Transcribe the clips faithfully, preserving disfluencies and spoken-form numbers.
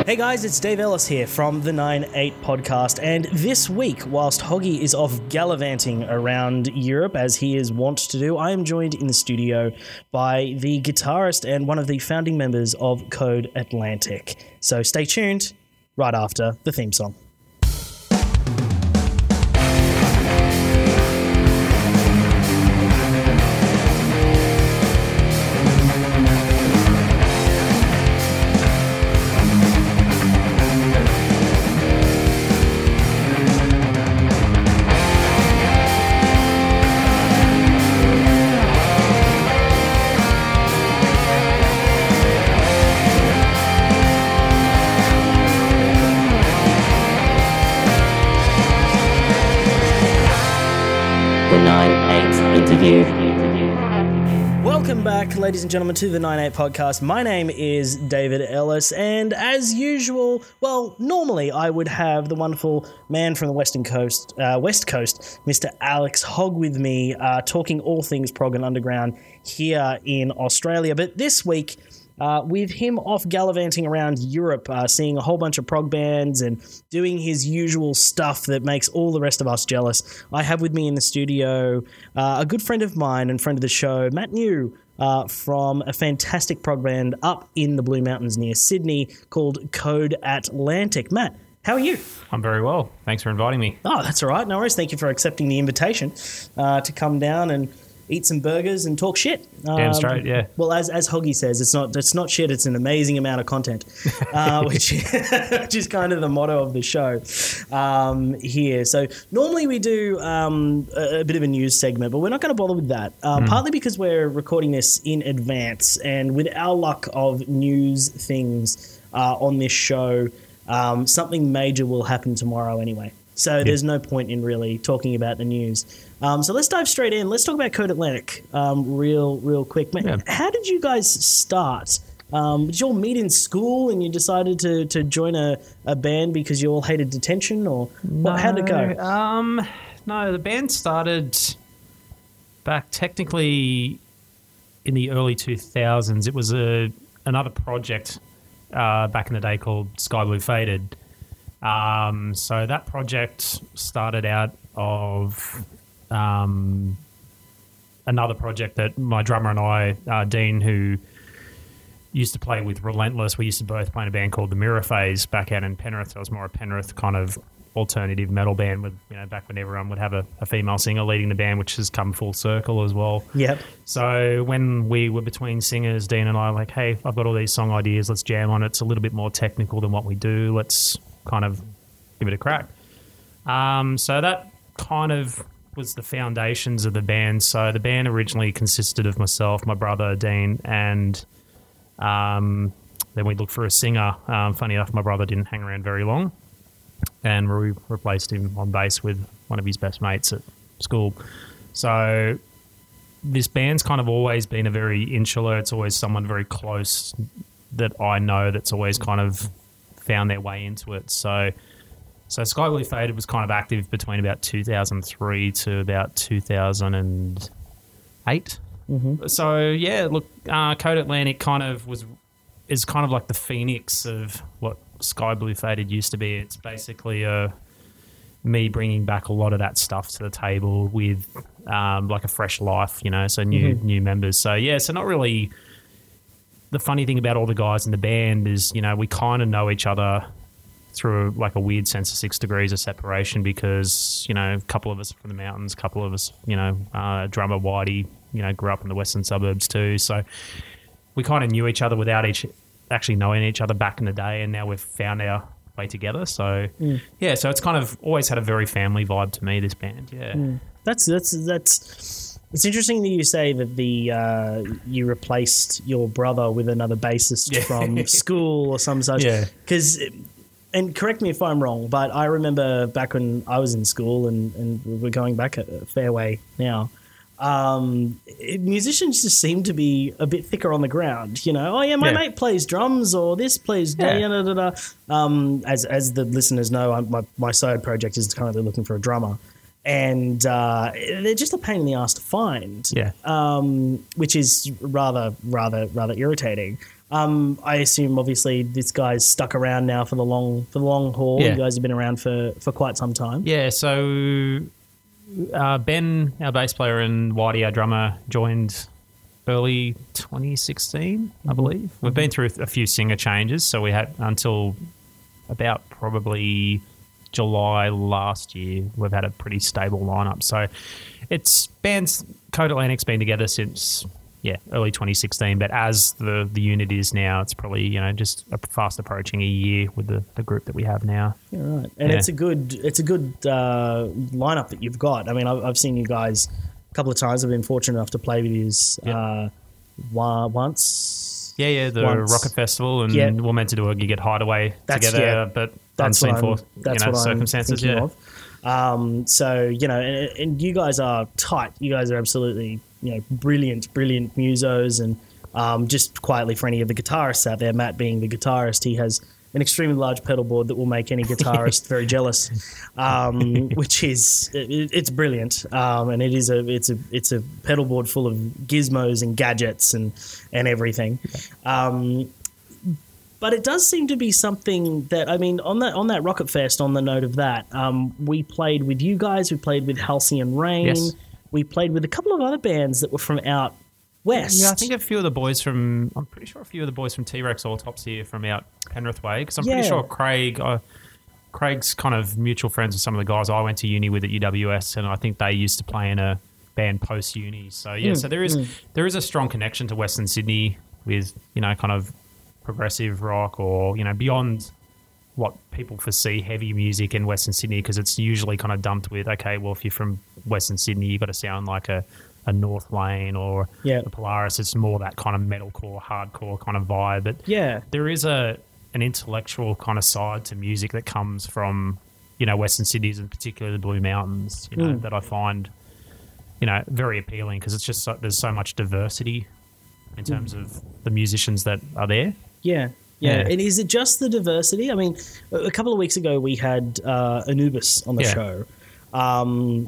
Hey guys, it's Dave Ellis here from the nine eight podcast, and this week, whilst Hoggy is off gallivanting around Europe as he is wont to do, I am joined in the studio by the guitarist and one of the founding members of Code Atlantic. So stay tuned right after the theme song. Welcome back, ladies and gentlemen, to the nine eight podcast. My name is David Ellis, and as usual, well, normally I would have the wonderful man from the Western Coast, uh, West Coast, Mister Alex Hogg with me, uh, talking all things prog and underground here in Australia. But this week, Uh, with him off gallivanting around Europe, uh, seeing a whole bunch of prog bands and doing his usual stuff that makes all the rest of us jealous, I have with me in the studio uh, a good friend of mine and friend of the show, Matt New, uh, from a fantastic prog band up in the Blue Mountains near Sydney called Code Atlantic. Matt, how are you? I'm very well. Thanks for inviting me. Oh, that's all right. No worries. Thank you for accepting the invitation uh, to come down and eat some burgers and talk shit. Damn um, straight, yeah. Well, as as Hoggy says, it's not it's not shit. It's an amazing amount of content, uh, which which is kind of the motto of the show um, here. So normally we do um, a, a bit of a news segment, but we're not going to bother with that. Uh, mm. Partly because we're recording this in advance, and with our luck of news things uh, on this show, um, something major will happen tomorrow anyway. So yep. There's no point in really talking about the news. Um, so let's dive straight in. Let's talk about Code Atlantic um, real, real quick. Yeah. How did you guys start? Um, did you all meet in school and you decided to, to join a, a band because you all hated detention, or no, how did it go? Um, no, the band started back technically in the early two thousands. It was a another project uh, back in the day called Sky Blue Faded. Um, so that project started out of um, another project that my drummer and I, uh, Dean, who used to play with Relentless, we used to both play in a band called the Mirror Phase back out in Penrith. It was more a Penrith kind of alternative metal band with, you know, back when everyone would have a, a female singer leading the band, which has come full circle as well. Yep. So when we were between singers, Dean and I were like, hey, I've got all these song ideas, let's jam on it. It's a little bit more technical than what we do. Let's kind of give it a crack. Um, so that kind of was the foundations of the band. So the band originally consisted of myself, my brother, Dean, and um, then we looked for a singer. Um, funny enough, my brother didn't hang around very long, and we replaced him on bass with one of his best mates at school. So this band's kind of always been a very insular, it's always someone very close that I know that's always kind of found their way into it. So so Sky Blue Faded was kind of active between about two thousand three to about two thousand eight. Mm-hmm. So, yeah, look, uh, Code Atlantic kind of was is kind of like the phoenix of what Sky Blue Faded used to be. It's basically a, me bringing back a lot of that stuff to the table with um, like a fresh life, you know, so new mm-hmm. new members. So, yeah, so not really... The funny thing about all the guys in the band is, you know, we kind of know each other through like a weird sense of six degrees of separation because, you know, a couple of us are from the mountains, a couple of us, you know, uh, drummer Whitey, you know, grew up in the western suburbs too. So we kind of knew each other without each actually knowing each other back in the day, and now we've found our way together. So, mm. yeah, so it's kind of always had a very family vibe to me, this band, yeah. Mm. That's, that's, that's... It's interesting that you say that the uh, you replaced your brother with another bassist yeah. from school or some such. Yeah. Because, and correct me if I'm wrong, but I remember back when I was in school, and, and we're going back a fair way now, um, it, musicians just seem to be a bit thicker on the ground. You know, oh yeah, my yeah. mate plays drums, or this plays da yeah. da da da. Um, as as the listeners know, I'm, my my side project is currently looking for a drummer. and uh, they're just a pain in the ass to find. Yeah. Um, which is rather, rather, rather irritating. Um, I assume obviously this guy's stuck around now for the long for the long haul. Yeah. You guys have been around for, for quite some time. Yeah, so uh, Ben, our bass player, and Whitey, our drummer, joined early twenty sixteen, I believe. We've been through a few singer changes, so we had until about probably July last year, we've had a pretty stable lineup. So it's bands, Code Atlantic's been together since yeah early twenty sixteen, but as the the unit is now, it's probably you know just fast approaching a year with the, the group that we have now. Yeah, right. And Yeah. it's a good it's a good uh, lineup that you've got. I mean, I've, I've seen you guys a couple of times. I've been fortunate enough to play with you Yeah. uh, wa- once. Yeah, yeah, the Once. Rocket Festival, and Yeah. we're meant to do a gig at Hideaway That's- together, yeah. but That's unseen what I'm, for that's you know what I'm circumstances. thinking Yeah, of. Um, so you know, and, and you guys are tight. You guys are absolutely you know brilliant, brilliant musos, and um, just quietly for any of the guitarists out there, Matt being the guitarist, he has an extremely large pedal board that will make any guitarist very jealous, um, which is it, it's brilliant, um, and it is a it's a it's a pedal board full of gizmos and gadgets and and everything. Um, But it does seem to be something that, I mean, on that on that Rocket Fest, on the note of that, um, we played with you guys, we played with Halcyon Rain, Yes. we played with a couple of other bands that were from out west. yeah. I think a few of the boys from I'm pretty sure a few of the boys from T-Rex Autopsy are from out Penrith way, because I'm Yeah. pretty sure Craig. Uh, Craig's kind of mutual friends with some of the guys I went to uni with at U W S, and I think they used to play in a band post uni. So yeah, Mm, so there is there is a strong connection to Western Sydney with you know kind of progressive rock or you know beyond what people foresee heavy music in Western Sydney, because it's usually kind of dumped with okay, well if you're from Western Sydney, you've got to sound like a, a North Lane or Yeah. a Polaris. It's more that kind of metalcore, hardcore kind of vibe. But Yeah. there is a an intellectual kind of side to music that comes from you know Western Sydney and particularly the Blue Mountains. You know Mm. that I find you know very appealing because it's just so, there's so much diversity in terms of the musicians that are there. Yeah. Yeah. Yeah. And is it just the diversity? I mean, a a couple of weeks ago we had uh, Anubis on the Yeah. show. Um,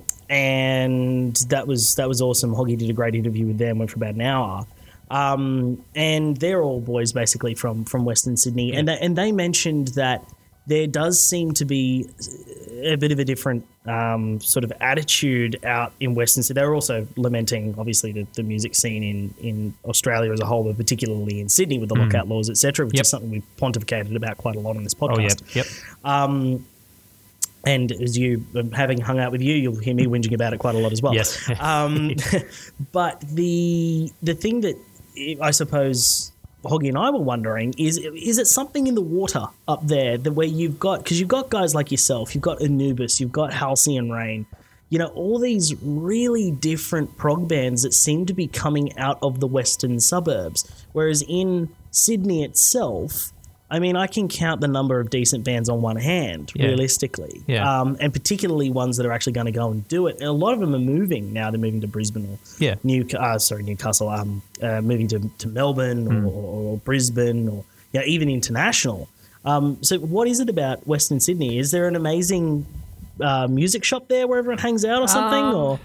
and that was that was awesome. Hoggy did a great interview with them, went for about an hour. Um, and they're all boys basically from, from Western Sydney. And, they, and they mentioned that there does seem to be a bit of a different um, sort of attitude out in Western Sydney. They're also lamenting, obviously, the, the music scene in, in Australia as a whole, but particularly in Sydney with the lockout laws, et cetera, which Yep. is something we've pontificated about quite a lot on this Oh yeah, podcast. yep. Um, and as you, having hung out with you, you'll hear me whinging about it quite a lot as well. Yes. um, but the the thing that I suppose Hoggy and I were wondering is is it something in the water up there that where you've got, because you've got guys like yourself, you've got Anubis, you've got Halcyon Rain, you know, all these really different prog bands that seem to be coming out of the western suburbs, whereas in Sydney itself, I mean, I can count the number of decent bands on one hand, Yeah. realistically. Yeah. Um, and particularly ones that are actually going to go and do it. And a lot of them are moving now. They're moving to Brisbane or Yeah. New, uh, sorry, Newcastle, um, uh, moving to, to Melbourne or, or, or Brisbane or yeah, even international. Um, so what is it about Western Sydney? Is there an amazing uh, music shop there where everyone hangs out or something? Um, or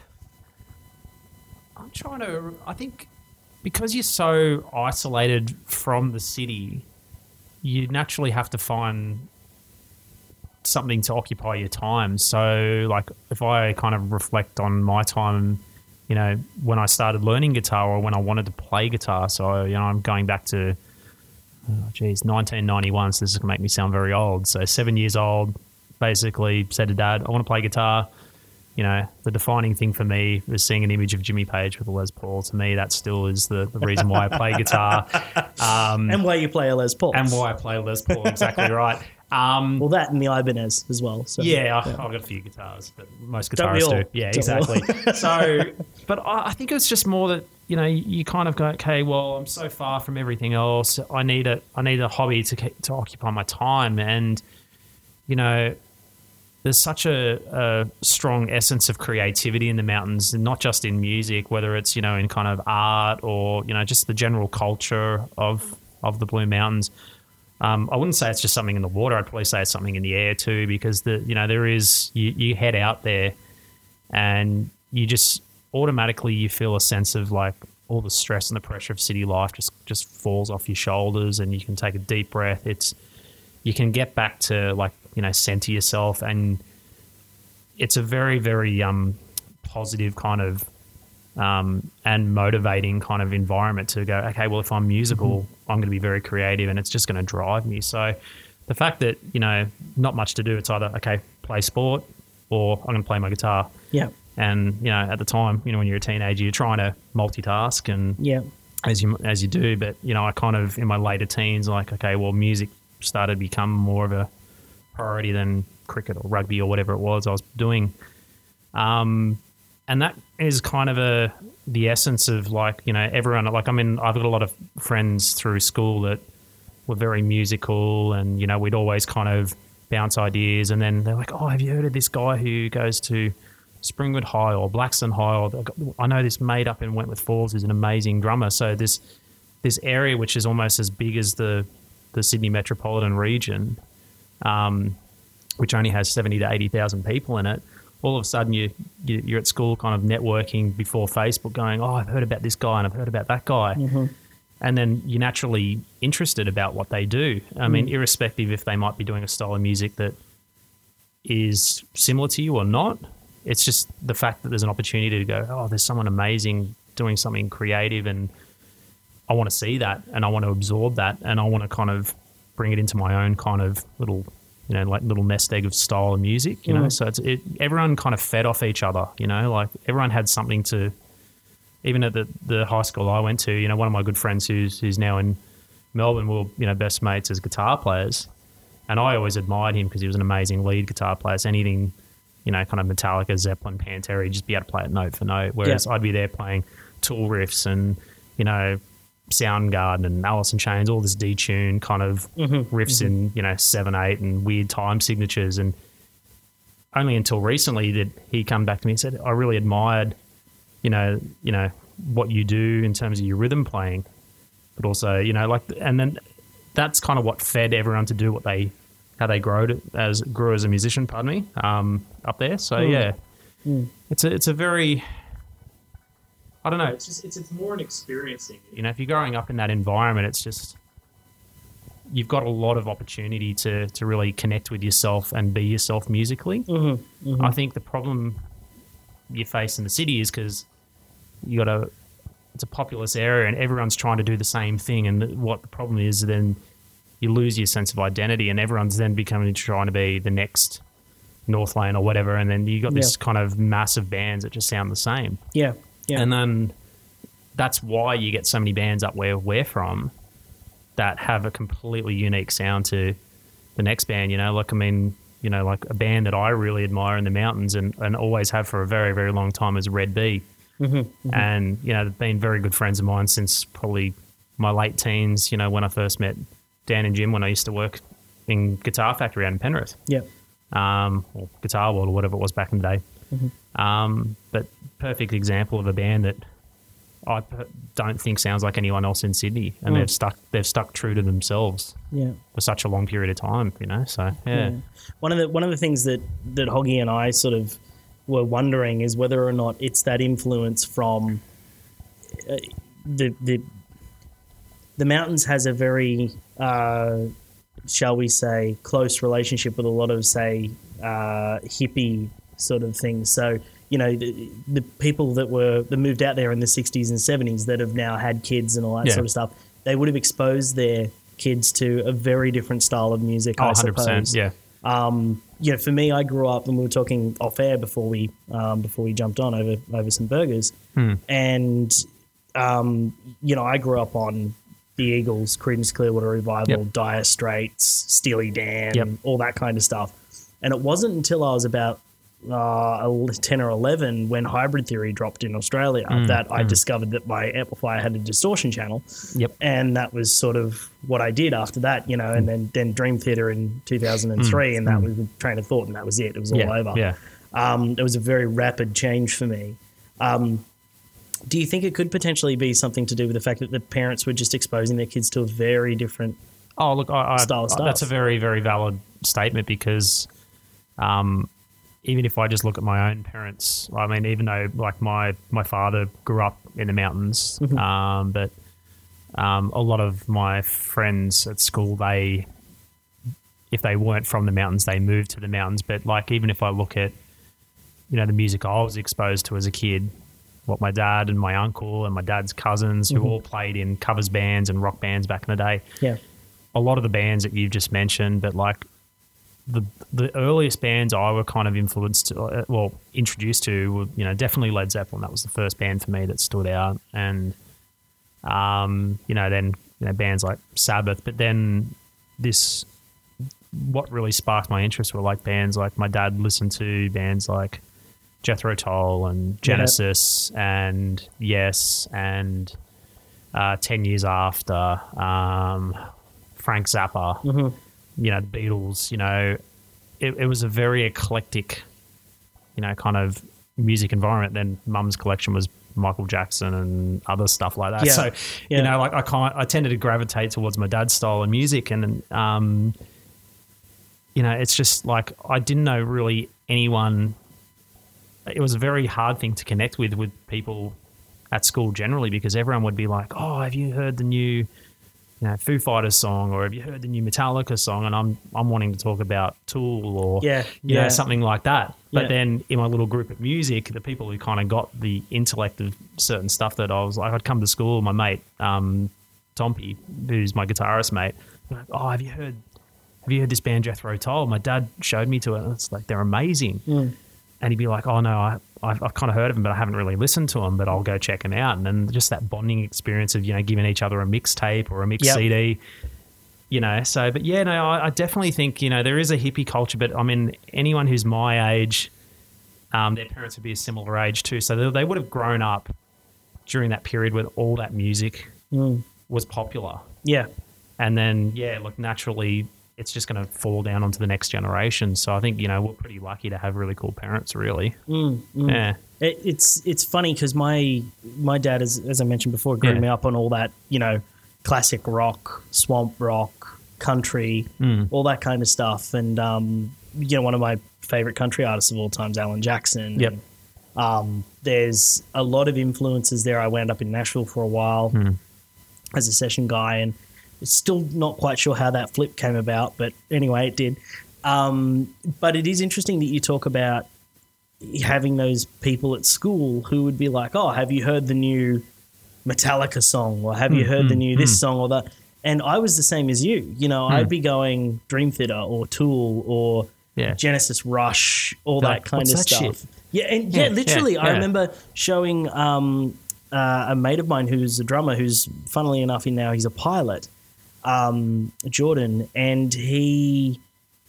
I'm trying to. I think because you're so isolated from the city, you naturally have to find something to occupy your time. So, like, if I kind of reflect on my time, you know, when I started learning guitar or when I wanted to play guitar, so, you know, I'm going back to, oh, geez, nineteen ninety-one, so this is going to make me sound very old. So, seven years old, basically said to Dad, I want to play guitar. You know, the defining thing for me was seeing an image of Jimmy Page with a Les Paul. To me, that still is the, the reason why I play guitar. Um, and why you play a Les Paul. and why I play Les Paul, exactly right. Um, Well, that and the Ibanez as well. So, yeah, I, I've got a few guitars, but most Don't we guitarists all? do. Yeah, Don't we all? exactly. So, but I, I think it's just more that you know you kind of go, okay, well, I'm so far from everything else. I need a I need a hobby to ke- to occupy my time, and you know, there's such a, a strong essence of creativity in the mountains, and not just in music, whether it's you know in kind of art or you know just the general culture of of the Blue Mountains. Um, I wouldn't say it's just something in the water. I'd probably say it's something in the air too, because the you know there is you, you head out there and you just automatically you feel a sense of like all the stress and the pressure of city life just just falls off your shoulders, and you can take a deep breath. It's you can get back to like, you know, center yourself, and it's a very very um positive kind of um and motivating kind of environment to go, okay, well, if I'm musical, mm-hmm. I'm going to be very creative, and it's just going to drive me. So the fact that, you know, not much to do, it's either, okay, play sport or I'm going to play my guitar. Yeah. And, you know, at the time, you know, when you're a teenager, you're trying to multitask, and yeah, as you as you do. But, you know, I kind of, in my later teens, like, okay, well, music started to become more of a priority than cricket or rugby or whatever it was I was doing. Um, and that is kind of a the essence of, like, you know, everyone, like, I mean, I've got a lot of friends through school that were very musical, and, you know, we'd always kind of bounce ideas, and then they're like, oh, have you heard of this guy who goes to Springwood High or Blackstone High? Or I know this mate up in Wentworth Falls is an amazing drummer. So this this area, which is almost as big as the, the Sydney metropolitan region, um, which only has seventy to eighty thousand people in it, all of a sudden you, you, you're at school kind of networking before Facebook going, oh, I've heard about this guy and I've heard about that guy. Mm-hmm. And then you're naturally interested about what they do. I mean, mm. irrespective if they might be doing a style of music that is similar to you or not, it's just the fact that there's an opportunity to go, oh, there's someone amazing doing something creative, and I want to see that, and I want to absorb that, and I want to kind of bring it into my own kind of little, you know, like little nest egg of style of music, you mm. know. So it's it, everyone kind of fed off each other, you know, like everyone had something to. Even at the, the high school I went to, you know, one of my good friends who's who's now in Melbourne, we were, you know, best mates as guitar players. And I always admired him because he was an amazing lead guitar player. So anything, you know, kind of Metallica, Zeppelin, Pantera, he'd just be able to play it note for note. Whereas yeah. I'd be there playing Tool riffs and, you know, Soundgarden and Alice in Chains, all this detune kind of mm-hmm. riffs mm-hmm. in, you know, seven, eight and weird time signatures. And only until recently did he come back to me and said, I really admired you know, you know, what you do in terms of your rhythm playing, but also, you know, like, and then that's kind of what fed everyone to do what they, how they grow to, as grew as a musician, pardon me, um, up there. So mm. yeah, mm. it's a, it's a very, I don't know, it's just, it's, it's more an experiencing, you know, if you're growing up in that environment, it's just, you've got a lot of opportunity to, to really connect with yourself and be yourself musically. Mm-hmm. Mm-hmm. I think the problem you face in the city is because you got a it's a populous area and everyone's trying to do the same thing, and the, what the problem is then you lose your sense of identity, and everyone's then becoming trying to be the next Northlane or whatever, and then you got this yeah. kind of massive bands that just sound the same. Yeah, yeah. And then that's why you get so many bands up where we're from that have a completely unique sound to the next band. You know, like I mean. You know, like a band that I really admire in the mountains and, and always have for a very, very long time is Red Bee. Mm-hmm, mm-hmm. And, you know, they've been very good friends of mine since probably my late teens, you know, when I first met Dan and Jim when I used to work in Guitar Factory out in Penrith. Yeah. Um, or Guitar World or whatever it was back in the day. Mm-hmm. Um, but perfect example of a band that I don't think sounds like anyone else in Sydney, and mm. they've stuck they've stuck true to themselves yeah. for such a long period of time, you know. So yeah. yeah, one of the one of the things that that Hoggy and I sort of were wondering is whether or not it's that influence from uh, the the the mountains has a very uh, shall we say close relationship with a lot of say uh, hippie sort of things. So. You know, the, the people that were that moved out there in the sixties and seventies that have now had kids and all that yeah. sort of stuff, they would have exposed their kids to a very different style of music, oh, I one hundred percent, suppose. Yeah. Um, you know, for me, I grew up, and we were talking off air before we um, before we jumped on over over some burgers, hmm. and um, you know, I grew up on the Eagles, Creedence Clearwater Revival, yep. Dire Straits, Steely Dan, yep. all that kind of stuff. And it wasn't until I was about uh, ten or eleven when Hybrid Theory dropped in Australia mm, that I mm. discovered that my amplifier had a distortion channel. Yep. And that was sort of what I did after that, you know, and then, then Dream Theater in two thousand three, mm, and that mm. was the train of thought, and that was it. It was all yeah, over. Yeah. Um, it was a very rapid change for me. Um, do you think it could potentially be something to do with the fact that the parents were just exposing their kids to a very different oh, look, I, I, style of stuff? That's a very, very valid statement because um, even if I just look at my own parents, I mean, even though like my, my father grew up in the mountains, Mm-hmm. um, but um, a lot of my friends at school, they, if they weren't from the mountains, they moved to the mountains. But like, even if I look at, you know, the music I was exposed to as a kid, what my dad and my uncle and my dad's cousins who Mm-hmm. all played in covers bands and rock bands back in the day, Yeah. a lot of the bands that you've just mentioned, but like the the earliest bands I were kind of influenced, uh, well, introduced to, were, you know, definitely Led Zeppelin. That was the first band for me that stood out. And, um, you know, then, you know, bands like Sabbath. But then this, what really sparked my interest were like bands like my dad listened to bands like Jethro Tull and Genesis and Yes and uh, ten years After, um, Frank Zappa, Mm-hmm. you know, the Beatles, you know, it, it was a very eclectic, you know, kind of music environment. Then Mum's collection was Michael Jackson and other stuff like that. Yeah. So, Yeah. you know, like I kind I tended to gravitate towards my dad's style of music. And, um, you know, it's just like I didn't know really anyone. It was a very hard thing to connect with with people at school generally, because everyone would be like, oh, have you heard the new, you know, Foo Fighters song, or have you heard the new Metallica song? And I'm I'm wanting to talk about Tool or Yeah, you yeah. know, something like that. But Yeah. then in my little group of music, the people who kind of got the intellect of certain stuff that I was like, I'd come to school, my mate um, Tompy, who's my guitarist mate, like, oh, have you heard have you heard this band Jethro Tull? My dad showed me to it. And it's like they're amazing. Mm. And he'd be like, oh, no, I, I've, I've kind of heard of them, but I haven't really listened to them, but I'll go check them out. And then just that bonding experience of, you know, giving each other a mixtape or a mix Yep. C D, you know. So, but yeah, no, I, I definitely think, you know, there is a hippie culture, but I mean, anyone who's my age, um, their parents would be a similar age too. So they, they would have grown up during that period when all that music Mm. was popular. Yeah. And then, yeah, look, naturally, it's just going to fall down onto the next generation. So I think, you know, we're pretty lucky to have really cool parents, really. Mm, mm. Yeah. It, it's it's funny because my my dad, as as I mentioned before, grew Yeah. me up on all that, you know, classic rock, swamp rock, country, Mm. all that kind of stuff. And um, you know, one of my favorite country artists of all time is Alan Jackson. Yep. And, um, there's a lot of influences there. I wound up in Nashville for a while Mm. as a session guy, and still not quite sure how that flip came about, but anyway, it did. Um, but it is interesting that you talk about having those people at school who would be like, oh, have you heard the new Metallica song, or have you Mm, heard the mm, new this mm. song or that? And I was the same as you. You know, Mm. I'd be going Dream Theater or Tool or Yeah. Genesis, Rush, all You're that like, kind "What's of that stuff. shit?" Yeah, and yeah, Yeah, literally, yeah, I yeah. remember showing um, uh, a mate of mine who's a drummer, who's funnily enough in now he's a pilot, um, Jordan, and he,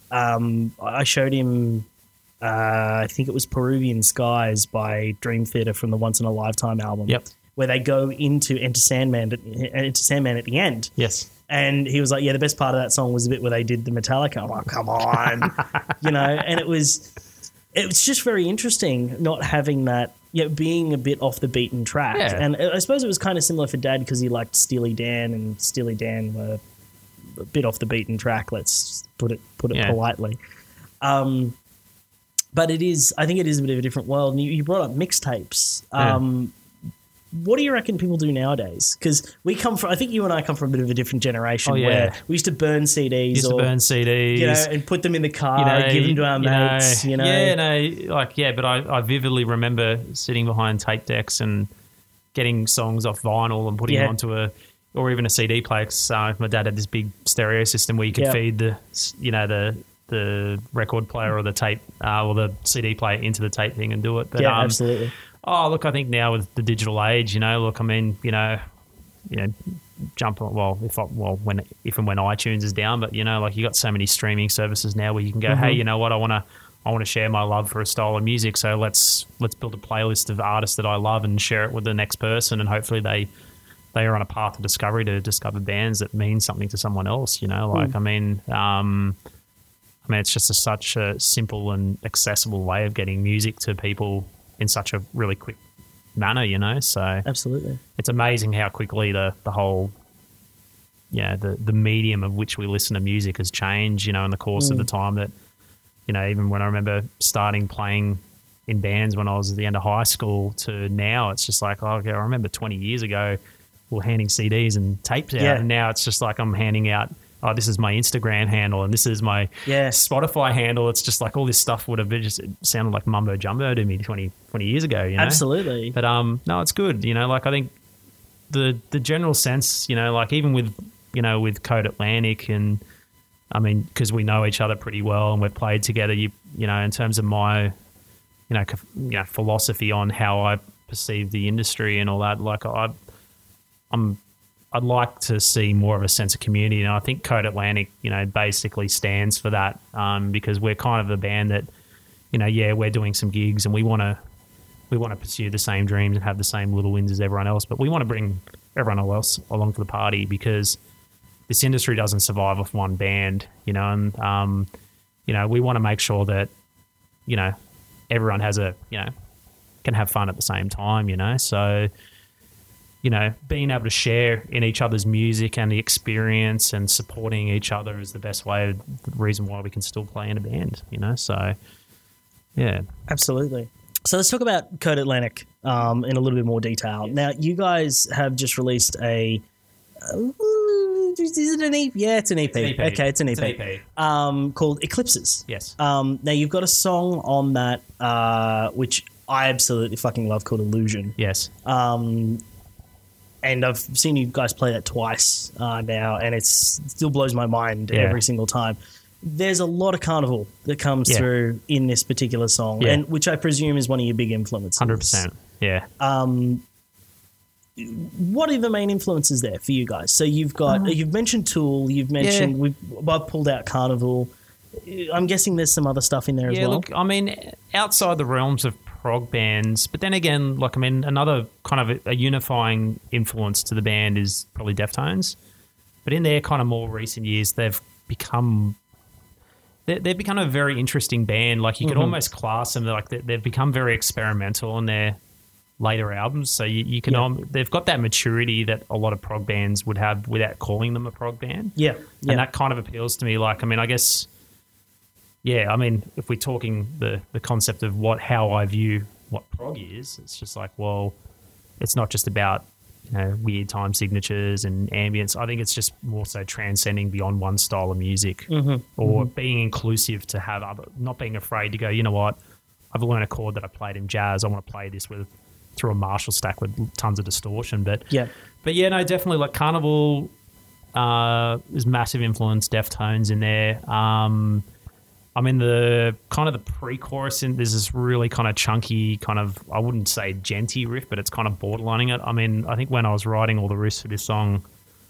um, I showed him, uh, I think it was Peruvian Skies by Dream Theater from the Once in a Lifetime album. Yep. Where they go into Enter Sandman, at, into Sandman at the end. Yes. And he was like, yeah, the best part of that song was the bit where they did the Metallica. I'm like, come on. you know, and it was it was just very interesting not having that, you know, being a bit off the beaten track. Yeah. And I suppose it was kind of similar for Dad because he liked Steely Dan, and Steely Dan were a bit off the beaten track, let's put it put it Yeah. politely. Um, but it is, I think it is a bit of a different world. And you, you brought up mixtapes. Yeah. Um, what do you reckon people do nowadays? Because we come from, I think you and I come from a bit of a different generation Oh, yeah. where we used to burn C Ds Used to or burn C Ds. you know, and put them in the car, you know, give them to our you mates. know, You know, Yeah, no, like, yeah, but I, I vividly remember sitting behind tape decks and getting songs off vinyl and putting Yeah. them onto a, or even a C D player. So my dad had this big stereo system where you could Yeah. feed the, you know, the the record player or the tape uh, or the C D player into the tape thing and do it. But, yeah, um, absolutely. Oh, look, I think now with the digital age, you know, look, I mean, you know, you know, jump on, well, if I, well, when if and when iTunes is down, but you know, like you got so many streaming services now where you can go, Mm-hmm. hey, you know what, I want to, I want to share my love for a style of music, so let's let's build a playlist of artists that I love and share it with the next person, and hopefully they they are on a path of discovery to discover bands that mean something to someone else. You know, like Mm. I mean, um, I mean, it's just a, such a simple and accessible way of getting music to people in such a really quick manner, you know. So Absolutely. it's amazing how quickly the the whole, yeah, the the medium of which we listen to music has changed, you know, in the course of Mm. the time that you know, even when I remember starting playing in bands when I was at the end of high school to now, it's just like, oh, okay, I remember twenty years ago we were handing C Ds and tapes out, Yeah. and now it's just like I'm handing out, oh, this is my Instagram handle and this is my Yeah. Spotify handle. It's just like all this stuff would have been just, it sounded like mumbo jumbo to me twenty, twenty years ago, you know? Absolutely. But um, no, it's good. You know, like I think the the general sense, you know, like even with, you know, with Code Atlantic and, I mean, because we know each other pretty well and we've played together, you you know, in terms of my, you know, c- you know, philosophy on how I perceive the industry and all that, like I, I'm, I'd like to see more of a sense of community, and I think Code Atlantic, you know, basically stands for that, um, because we're kind of a band that, you know, yeah, we're doing some gigs and we want to, we want to pursue the same dreams and have the same little wins as everyone else, but we want to bring everyone else along for the party because this industry doesn't survive off one band, you know, and, um, you know, we want to make sure that, you know, everyone has a, you know, can have fun at the same time, you know, so, you know, being able to share in each other's music and the experience and supporting each other is the best way, the reason why we can still play in a band, you know, so, yeah. Absolutely. So let's talk about Code Atlantic um, in a little bit more detail. Yes. Now, you guys have just released a... Uh, is it an E P? Yeah, it's an E P. It's an E P. Okay, it's an E P. It's an E P. Um, called Eclipses. Yes. Um, now, you've got a song on that uh, which I absolutely fucking love called Illusion. Yes. Um, and I've seen you guys play that twice uh, now, and it's, it still blows my mind Yeah. every single time. There's a lot of carnival that comes Yeah. through in this particular song, Yeah. and which I presume is one of your big influences. one hundred percent. Yeah. Um, what are the main influences there for you guys? So you've got you've mentioned Tool, you've mentioned Yeah. we've I've pulled out Carnival. I'm guessing there's some other stuff in there as Yeah, well. look, I mean, outside the realms of prog bands, but then again, like, I mean, another kind of a, a unifying influence to the band is probably Deftones. But in their kind of more recent years, they've become... they- They've become a very interesting band. Like, you could Mhm. almost class them. Like, they- they've become very experimental on their later albums. So you, you can, Yeah. um, they've got that maturity that a lot of prog bands would have without calling them a prog band. yeah, yeah, And that kind of appeals to me. Like, I mean, I guess, yeah, I mean, if we're talking the, the concept of what how I view what prog is, it's just like, well, it's not just about, you know, weird time signatures and ambience. I think it's just more so transcending beyond one style of music Mhm, or being inclusive to have other, not being afraid to go, you know what, I've learned a chord that I played in jazz. I want to play this with through a Marshall stack with tons of distortion. But yeah. but yeah, no, definitely like Carnival uh, is massive influence, Deftones in there. Um, I'm in the kind of the pre-chorus, and there's this really kind of chunky, kind of, I wouldn't say genty riff, but it's kind of borderlining it. I mean, I think when I was writing all the riffs for this song,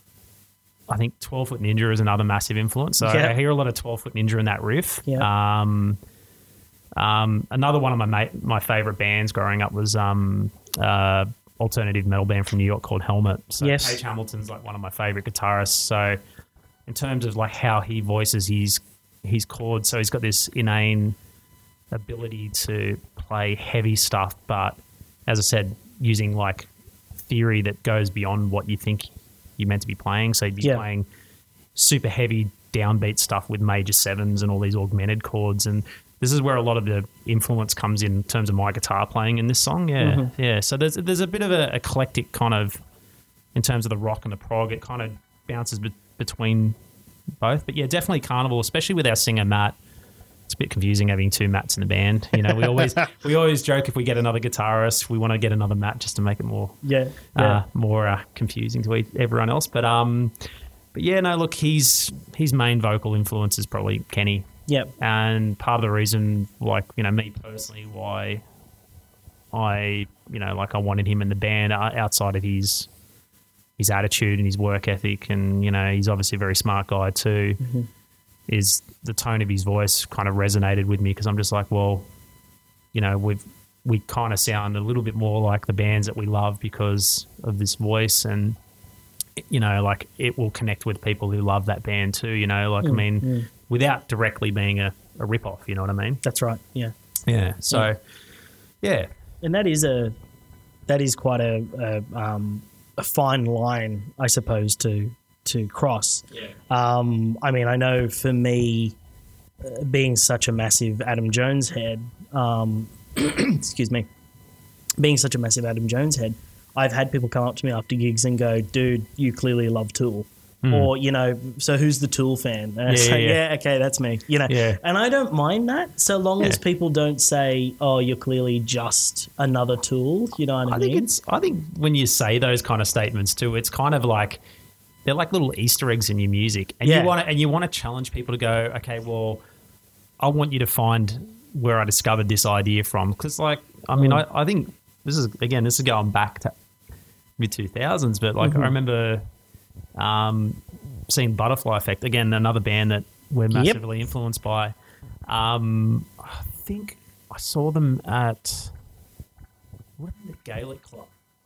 I think twelve Foot Ninja is another massive influence. So Yeah. I hear a lot of twelve Foot Ninja in that riff. Yeah. Um, um, another one of my ma- my favorite bands growing up was um, uh, alternative metal band from New York called Helmet. So Yes. Page Hamilton's like one of my favorite guitarists. So in terms of like how he voices his his chords, so he's got this inane ability to play heavy stuff, but as I said, using like theory that goes beyond what you think you're meant to be playing. So he'd be Yeah. playing super heavy downbeat stuff with major sevens and all these augmented chords, and this is where a lot of the influence comes in, in terms of my guitar playing in this song. Yeah, Mm-hmm. yeah. So there's there's a bit of an eclectic kind of, in terms of the rock and the prog, it kind of bounces be- between both. But yeah, definitely Carnival, especially with our singer Matt. It's a bit confusing having two Matts in the band. You know, we always we always joke if we get another guitarist, we want to get another Matt just to make it more Yeah, yeah. uh, more uh, confusing to e- everyone else. But um, but yeah, no, look, he's his main vocal influence is probably Kenny. Yep. And part of the reason, like, you know, me personally, why I, you know, like I wanted him in the band uh, outside of his his attitude and his work ethic, and, you know, he's obviously a very smart guy too, Mm-hmm. is the tone of his voice kind of resonated with me, because I'm just like, well, you know, we've we kind of sound a little bit more like the bands that we love because of this voice, and, you know, like it will connect with people who love that band too, you know, like, I mean, without directly being a, a rip-off, you know what I mean? That's right. Yeah. Yeah. So, yeah. And that is a that is quite a a, um, a fine line, I suppose, to to cross. Yeah. Um, I mean, I know for me, uh, being such a massive Adam Jones head, um, excuse me, being such a massive Adam Jones head, I've had people come up to me after gigs and go, dude, you clearly love Tool. Mm. Or, you know, so who's the Tool fan? And I yeah, say, yeah, yeah. yeah, okay, that's me. You know, yeah. And I don't mind that so long yeah. as people don't say, oh, you're clearly just another Tool. You know what I, I mean? think it's, I think when you say those kind of statements too, it's kind of like, they're like little Easter eggs in your music. And yeah. you want to, and you want to challenge people to go, okay, well, I want you to find where I discovered this idea from. Because, like, I mean, mm. I, I think this is, again, this is going back to mid two thousands, but, like, mm-hmm. I remember um, seeing Butterfly Effect, again, another band that we're massively yep. influenced by. Um, I think I saw them at, what, the Gaelic Club.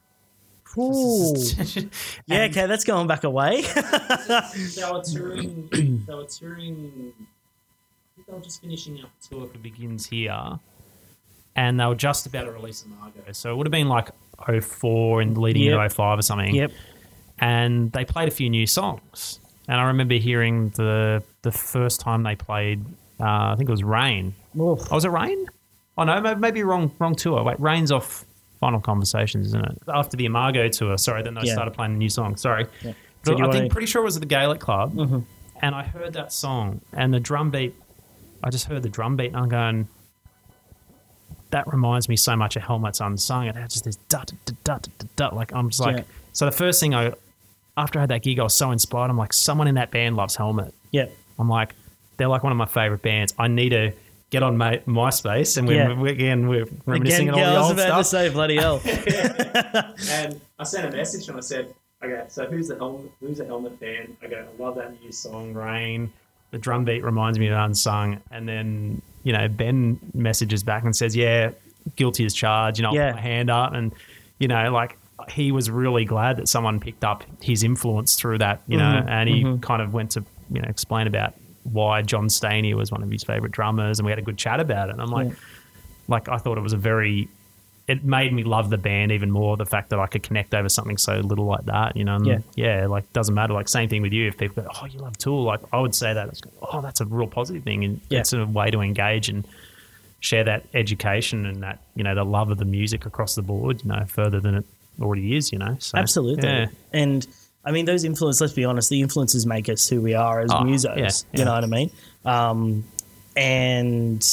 Ooh. yeah, okay, that's going back away. they were touring, they were touring, I think they were just finishing up the tour for Begins Here, and they were just about to release Imago. So it would have been like oh four and leading yep. into oh five or something. Yep. And they played a few new songs. And I remember hearing the the first time they played, uh, I think it was Rain. Oh, was it Rain? Oh, no, maybe wrong wrong tour. Wait, Rain's off Final Conversations, isn't it? After the Imago tour, sorry, then they yeah. started playing a new song, sorry. Yeah. But I think, pretty sure it was at the Gaelic Club, mm-hmm. and I heard that song, and the drum beat, I just heard the drum beat, and I'm going, that reminds me so much of Helmets Unsung. It had just this da-da-da-da-da-da, like, I'm just like, yeah. so the first thing I, after I had that gig, I was so inspired. I'm like, someone in that band loves Helmet. Yeah. I'm like, they're like one of my favourite bands. I need to get on my, MySpace, and we're, yeah. we're, again, we're reminiscing again, on all yeah, the old stuff. I was about to say, bloody hell. And I sent a message and I said, okay, so who's the Helmet, who's the Helmet fan? I go, I love that new song, Rain. The drum beat reminds me of Unsung. And then, you know, Ben messages back and says, yeah, guilty as charged. You know, yeah. I'll put my hand up. And, you know, like, he was really glad that someone picked up his influence through that, you know, mm-hmm. and he mm-hmm. kind of went to, you know, explain about why John Staney was one of his favourite drummers, and we had a good chat about it. And I'm like, yeah. like I thought it was a very, it made me love the band even more, the fact that I could connect over something so little like that, you know. And yeah. yeah, like, doesn't matter. Like, same thing with you. If people go, oh, you love Tool, like, I would say that, oh, that's a real positive thing, and yeah. it's a way to engage and share that education and that, you know, the love of the music across the board, you know, further than it already is, you know. So, absolutely. Yeah. And I mean, those influences, let's be honest, the influences make us who we are as oh, musos, yeah, yeah. you know what I mean? Um, and,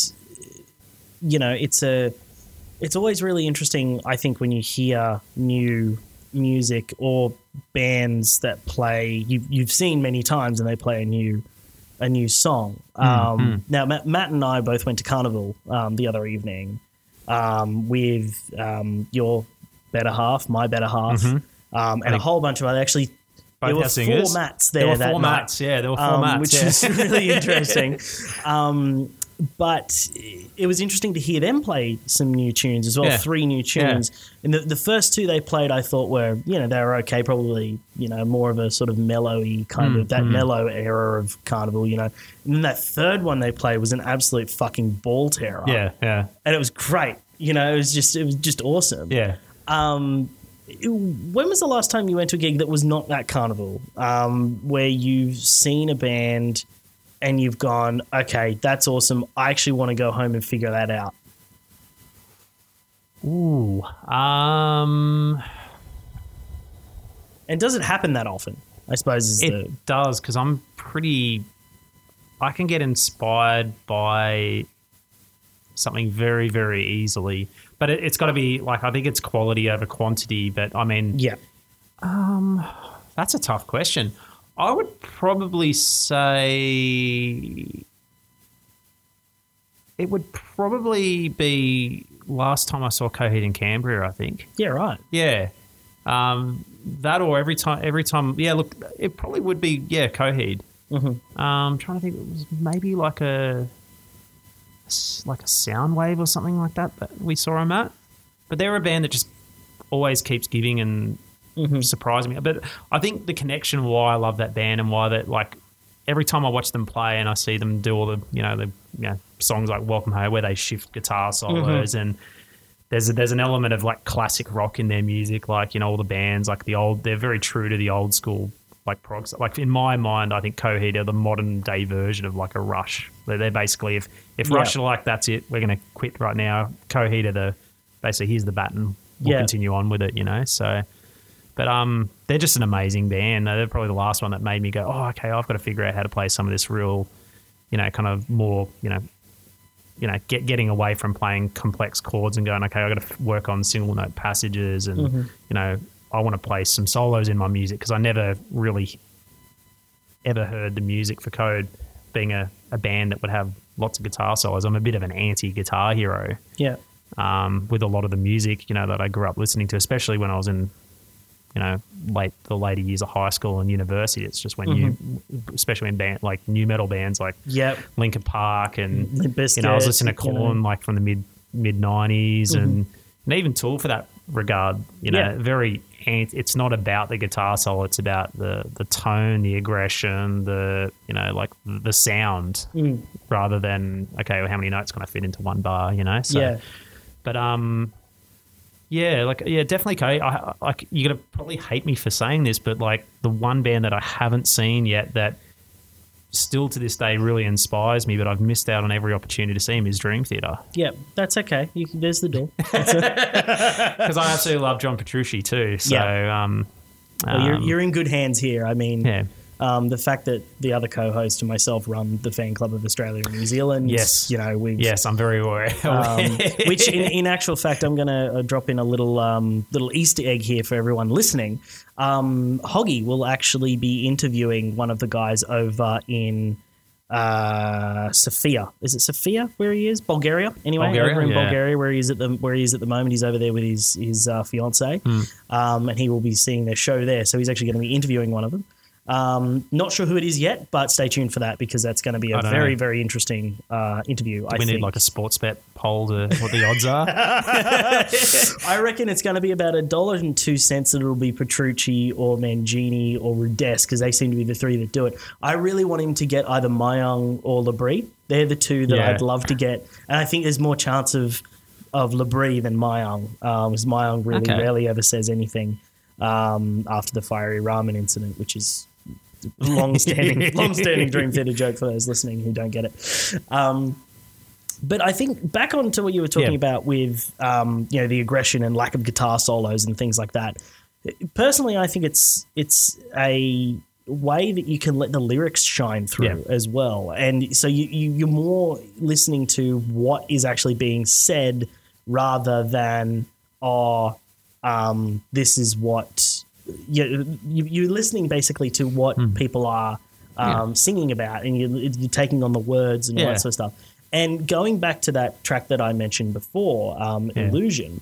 you know, it's a, it's always really interesting, I think, when you hear new music or bands that play, you, you've seen many times and they play a new a new song. Um, mm-hmm. Now, Matt, Matt and I both went to Carnival um, the other evening um, with um, your better half, my better half, mm-hmm. um, and a whole bunch of other, actually, Both there were four singers. mats there. There were that four night, mats, yeah. There were four um, mats, which yeah. is really interesting. um, but it was interesting to hear them play some new tunes as well. Yeah. Three new tunes, yeah. and the, the first two they played, I thought were, you know, they were okay. Probably, you know, more of a sort of mellowy kind mm, of that mm. mellow era of Carnival, you know. And then that third one they played was an absolute fucking ball terror. Yeah, yeah. And it was great. You know, it was just it was just awesome. Yeah. Um, when was the last time you went to a gig that was not that Carnival, um, where you've seen a band and you've gone, okay, that's awesome. I actually want to go home and figure that out? Ooh. Um, and does it happen that often, I suppose? Is it the... does, because I'm pretty... I can get inspired by something very, very easily. But it, it's got to be, like, I think it's quality over quantity. But, I mean... Yeah. Um, that's a tough question. I would probably say... It would probably be last time I saw Coheed in Canberra, I think. Yeah, right. Yeah. Um, that or every time... every time. Yeah, look, it probably would be, yeah, Coheed. Mm-hmm. Um, I'm trying to think. It was maybe like a... like a sound wave or something like that that we saw them at. But they're a band that just always keeps giving and mm-hmm. surprising me. But I think the connection why I love that band and why that, like, every time I watch them play and I see them do all the, you know, the you know, songs like Welcome Home where they shift guitar solos mm-hmm. and there's a, there's an element of like classic rock in their music, like, you know, all the bands, like the old, they're very true to the old school like prog. Like in my mind, I think Coheed are the modern day version of like a Rush. They're, they're basically if if Yeah. Rush are like that's it, we're going to quit right now. Coheed are the basically here's the baton. We'll Yeah. continue on with it, you know. So, but um, they're just an amazing band. They're probably the last one that made me go, oh, okay, I've got to figure out how to play some of this real, you know, kind of more, you know. You know, get, getting away from playing complex chords and going, okay, I've got to work on single note passages and, Mm-hmm. you know, I want to play some solos in my music because I never really ever heard the music for Code being a, a band that would have lots of guitar solos. I'm a bit of an anti-guitar hero Yeah. um, with a lot of the music, you know, that I grew up listening to, especially when I was in, you know, late the later years of high school and university. It's just when Mm-hmm. you, especially in band like new metal bands like Yep. Linkin Park and Limp you know I was Bizkit, listening to you know. Korn like from the mid mid nineties and and even Tool for that regard. You know, Yeah. very ant- it's not about the guitar solo. It's about the the tone, the aggression, the you know like the sound Mm. rather than okay, well, how many notes can I fit into one bar? You know, so Yeah. but um. Yeah, like yeah, definitely. Kate. I, I, like you're gonna probably hate me for saying this, but like the one band that I haven't seen yet that still to this day really inspires me, but I've missed out on every opportunity to see him is Dream Theater Yep. That's okay. You can, there's the door. because I absolutely love John Petrucci too. So Yeah. um, Well, you're, um, you're in good hands here. I mean, yeah, um, the fact that the other co-host and myself run the Fan Club of Australia and New Zealand. Yes. You know, we've yes, I'm very aware. Um, which, in, in actual fact, I'm going to uh, drop in a little um, little Easter egg here for everyone listening. Um, Hoggy will actually be interviewing one of the guys over in uh, Sofia. Is it Sofia where he is? Bulgaria. Anyway, Bulgaria, over in yeah. Bulgaria where he is at the where he is at the moment. He's over there with his his uh, fiance, Hmm. um, and he will be seeing their show there. So he's actually going to be interviewing one of them. Um, not sure who it is yet, but stay tuned for that because that's going to be a I don't very, know. very interesting uh, interview. I we think. need like a sports bet poll to what the odds are. I reckon it's going to be about a dollar and two cents that it'll be Petrucci or Mangini or Rudess because they seem to be the three that do it. I really want him to get either Myung or Labrie. They're the two that Yeah. I'd love to get. And I think there's more chance of of Labrie than Myung um, because Myung really Okay. rarely ever says anything um, after the fiery ramen incident, which is long-standing, long-standing Dream Theater joke for those listening who don't get it. Um, but I think back on to what you were talking Yeah. about with um, you know the aggression and lack of guitar solos and things like that. Personally, I think it's it's a way that you can let the lyrics shine through Yeah. as well, and so you, you you're more listening to what is actually being said rather than oh um, this is what. You, you, you're listening basically to what Hmm. people are um, singing about, and you're, you're taking on the words and all Yeah. that sort of stuff. And going back to that track that I mentioned before, um, Yeah. Illusion,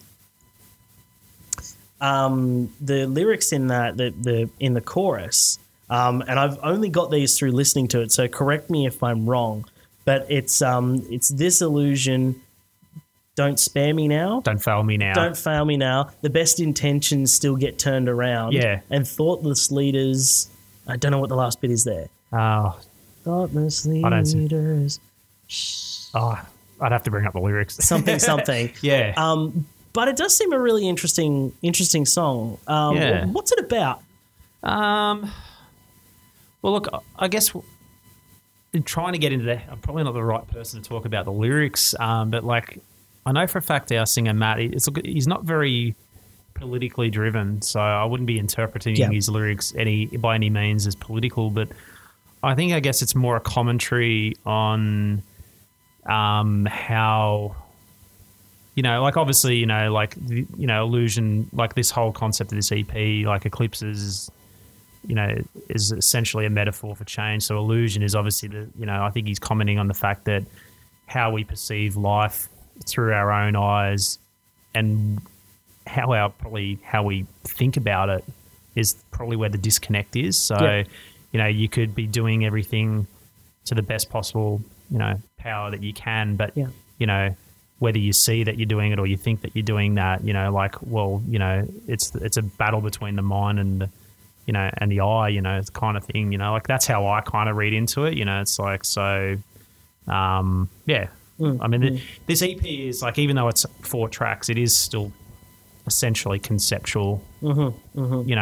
um, the lyrics in that, the, the in the chorus, um, and I've only got these through listening to it, so correct me if I'm wrong, but it's um, it's this illusion. Don't spare me now. Don't fail me now. Don't fail me now. The best intentions still get turned around. Yeah. And thoughtless leaders. I don't know what the last bit is there. Oh, Thoughtless I don't see- leaders. oh, I'd have to bring up the lyrics. Something, something. Yeah. Um, but it does seem a really interesting, interesting song. Um, Yeah. What's it about? Um, well, look, I guess in trying to get into that, I'm probably not the right person to talk about the lyrics, um, but like I know for a fact our singer Matt, it's, he's not very politically driven, so I wouldn't be interpreting Yeah. his lyrics any by any means as political, but I think I guess it's more a commentary on um, how. You know, like obviously, you know, like, the, you know, Illusion, like this whole concept of this E P, like Eclipses, you know, is essentially a metaphor for change. So Illusion is obviously the, you know, I think he's commenting on the fact that how we perceive life through our own eyes and how our, probably how we think about it is probably where the disconnect is. So, Yeah. you know, you could be doing everything to the best possible, you know, power that you can, but, Yeah. you know, whether you see that you're doing it or you think that you're doing that, you know, like, well, you know, it's it's a battle between the mind and the, you know, and the eye, you know, it's kind of thing, you know, like that's how I kind of read into it, you know, it's like, so, um, yeah. Mm, I mean, th- this E P is like, even though it's four tracks, it is still essentially conceptual, Mm-hmm, mm-hmm. you know,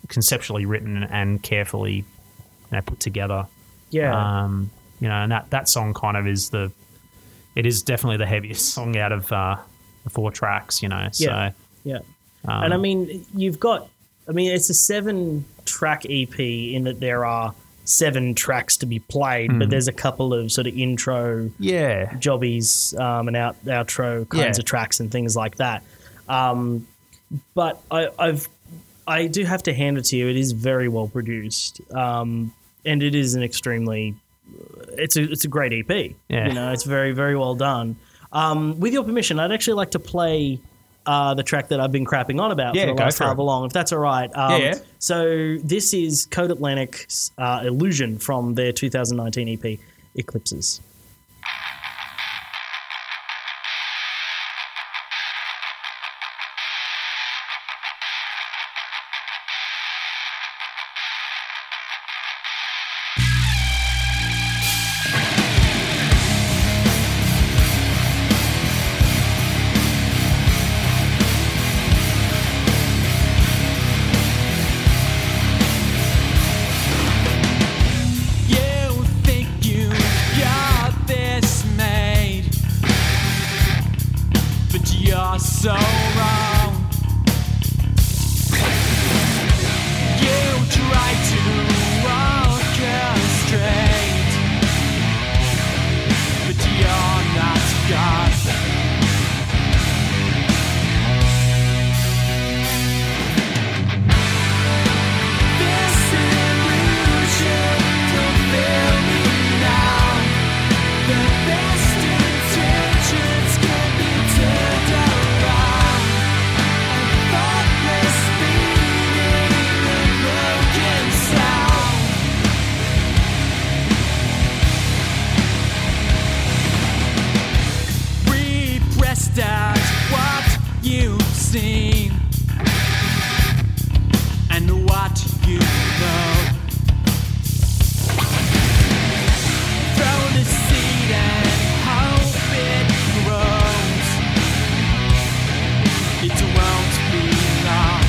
conceptually written and carefully, you know, put together. Yeah. Um, you know, and that, that song kind of is the, it is definitely the heaviest song out of uh, the four tracks, you know. So, yeah. Yeah. um, and I mean, you've got, I mean, it's a seven track E P in that there are seven tracks to be played, Mm. but there's a couple of sort of intro yeah. jobbies um, and out, outro kinds Yeah. of tracks and things like that. Um, but I, I've, I do have to hand it to you. It is very well produced, um, and it is an extremely, it's a it's a great E P. Yeah. You know, it's very very well done. Um, with your permission, I'd actually like to play uh, the track that I've been crapping on about Yeah, for the go last for however it. long, if that's all right. Um, Yeah, yeah. So this is Code Atlantic's uh, Illusion from their two thousand nineteen E P Eclipses. You think you got this made, but you're so wrong. You try to orchestrate, but you're not God. This illusion don't fail me now. The best intentions can be turned around. A thoughtless meaning, a broken sound. Repressed out what you've seen and what you know. Throw the seed and hope it grows. It won't be long.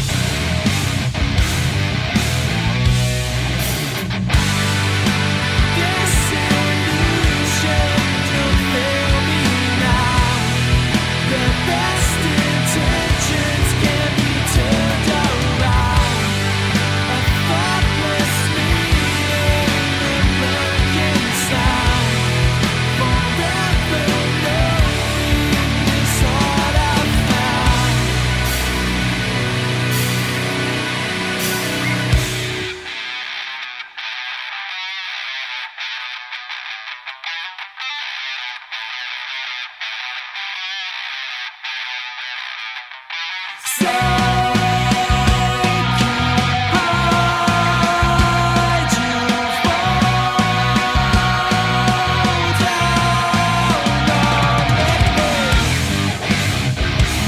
This illusion don't fail me now. The best intentions can be turned around. A thoughtless meaning, a broken sound. Forever knowing is all I've found. Hide you fall down on me.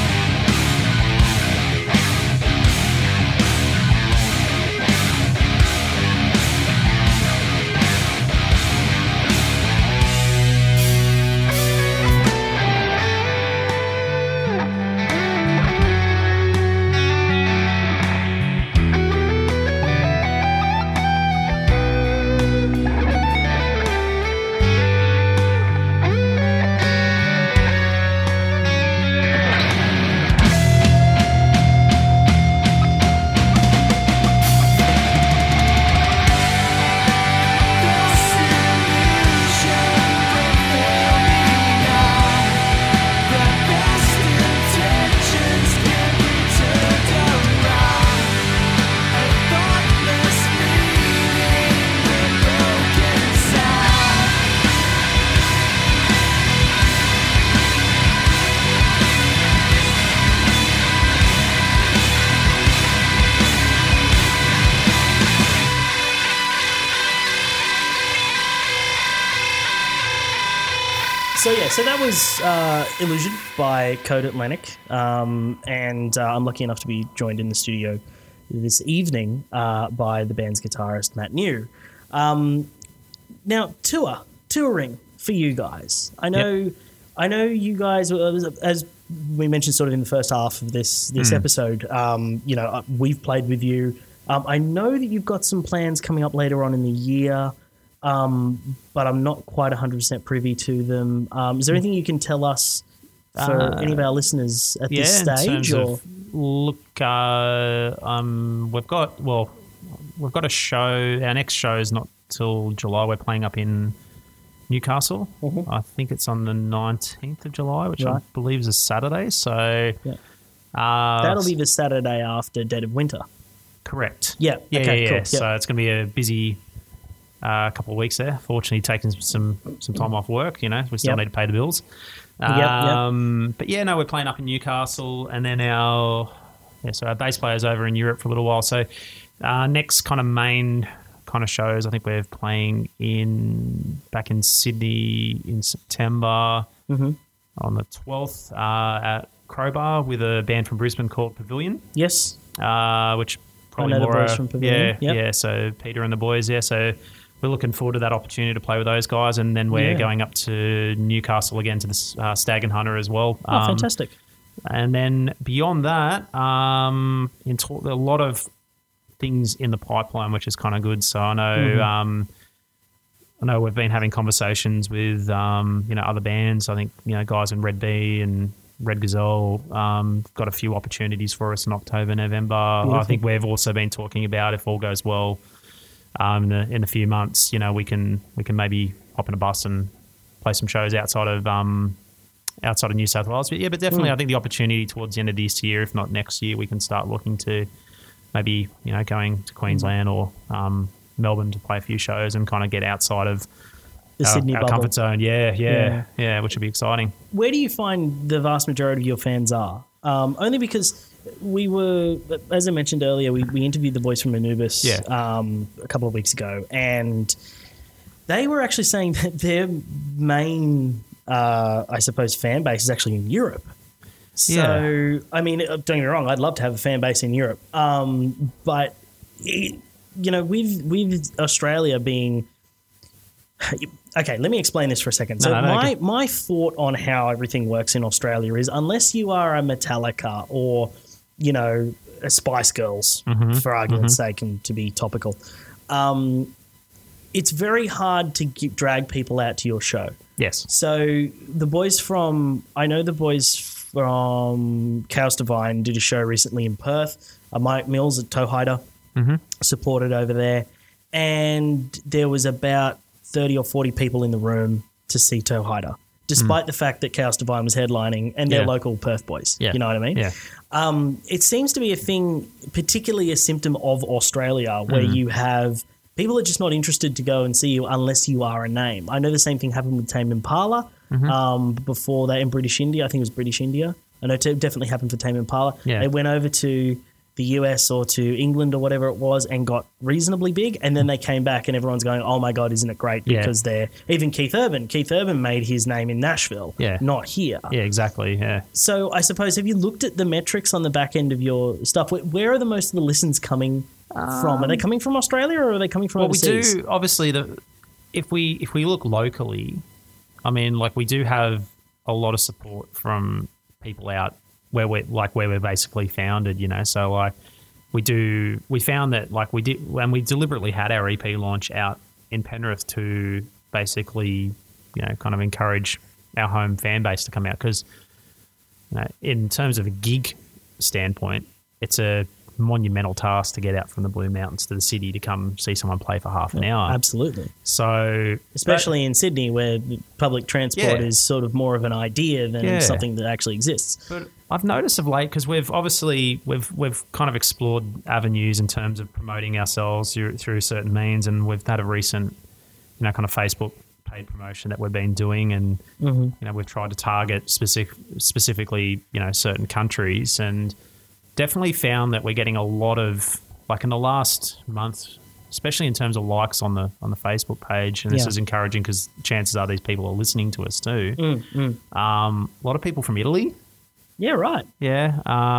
This illusion don't fail me now. The best intentions can be turned around. A thoughtless meaning, a broken sound. So yeah, so that was uh, Illusion by Code Atlantic, um, and uh, I'm lucky enough to be joined in the studio this evening uh, by the band's guitarist Matt New. Um, now, tour touring for you guys. I know, I know you guys, uh, as we mentioned, sort of in the first half of this this episode. Um, you know, uh, we've played with you Um, I know that you've got some plans coming up later on in the year, um, but I'm not quite one hundred percent privy to them. Um, is there anything you can tell us for Uh, any of our listeners at Yeah, this in stage? terms Or of, look, uh, um, we've got well, we've got a show. Our next show is not till July. We're playing up in Newcastle. Mhm. I think it's on the nineteenth of July, which I Right. believe is a Saturday. So Yeah. uh, that'll be the Saturday after Dead of Winter. correct. Yeah. Yeah, Okay, yeah, cool. yeah. So Yeah. it's going to be a busy uh, couple of weeks there. Fortunately, taking some some time off work. You know, we still Yep. need to pay the bills. Yep, yep. Um, But yeah, no, we're playing up in Newcastle, and then our yeah, so our bass player's over in Europe for a little while. So uh, next kind of main kind of shows, I think we're playing in back in Sydney in September Mhm. on the twelfth uh, at Crowbar with a band from Brisbane called Pavilion. Yes. Uh, which probably I know the more boys uh, from Pavilion. Yeah, Yep. yeah. So Peter and the boys, yeah. So we're looking forward to that opportunity to play with those guys, and then we're Yeah. going up to Newcastle again to the uh, Stag and Hunter as well. Oh, Um, fantastic. And then beyond that, um, in talk, a lot of things in the pipeline, which is kind of good. So I know. Mhm. Um, I know we've been having conversations with um, you know other bands. I think you know guys in Red Bee and Red Gazelle um, got a few opportunities for us in October, November. I Beautiful. think we've also been talking about if all goes well um, in, a, in a few months. You know, we can we can maybe hop in a bus and play some shows outside of um, outside of New South Wales. But yeah, but definitely, Mm. I think the opportunity towards the end of this year, if not next year, we can start looking to maybe you know going to Queensland or um, Melbourne to play a few shows and kind of get outside of The our, Sydney our bubble. comfort zone. Yeah, yeah, Yeah. yeah, which would be exciting. Where do you find the vast majority of your fans are? Um, only because we were, as I mentioned earlier, we, we interviewed the boys from Anubis Yeah. um, a couple of weeks ago, and they were actually saying that their main, uh, I suppose, fan base is actually in Europe. So, Yeah. I mean, don't get me wrong, I'd love to have a fan base in Europe. Um, but, it, you know, with, with Australia being... Okay, let me explain this for a second. So No, no, no, my, go- my thought on how everything works in Australia is unless you are a Metallica or, you know, a Spice Girls, Mm-hmm. for argument's sake and to be topical, um, it's very hard to get, drag people out to your show. Yes. So the boys from, I know the boys from Chaos Divine did a show recently in Perth. Uh, Mike Mills at Toe Hider Mm-hmm. supported over there. And there was about thirty or forty people in the room to see Toe Hider, despite the fact that Chaos Divine was headlining and they're Yeah. local Perth boys. Yeah. You know what I mean? Yeah. Um, it seems to be a thing, particularly a symptom of Australia, where Mm. you have people are just not interested to go and see you unless you are a name. I know the same thing happened with Tame Impala Mm-hmm. um, before that in British India. I think it was British India. I know it definitely happened for Tame Impala. Yeah. They went over to the U S or to England or whatever it was and got reasonably big, and then they came back and everyone's going, oh my God, isn't it great? Yeah. Because they're even Keith Urban. Keith Urban made his name in Nashville, Yeah. not here. Yeah, exactly. Yeah. So I suppose, have you looked at the metrics on the back end of your stuff? Where, where are the most of the listens coming from? Are they coming from Australia or are they coming from Well, we overseas? do obviously the if we if we look locally, I mean, like we do have a lot of support from people out where we're like where we're basically founded, you know. So like we do we found that like we did when we deliberately had our E P launch out in Penrith to basically, you know, kind of encourage our home fan base to come out because you know, in terms of a gig standpoint, it's a monumental task to get out from the Blue Mountains to the city to come see someone play for half an hour. Absolutely. So, Especially in Sydney, where public transport Yeah. is sort of more of an idea than Yeah. something that actually exists. but I've noticed of late because we've obviously we've we've kind of explored avenues in terms of promoting ourselves through, through certain means, and we've had a recent, you know, kind of Facebook paid promotion that we've been doing, and Mm-hmm. you know we've tried to target specific specifically you know certain countries, and definitely found that we're getting a lot of like in the last month, especially in terms of likes on the on the Facebook page, and this Yeah. is encouraging because chances are these people are listening to us too. Mm, mm. Um, a lot of people from Italy, Yeah, right. yeah,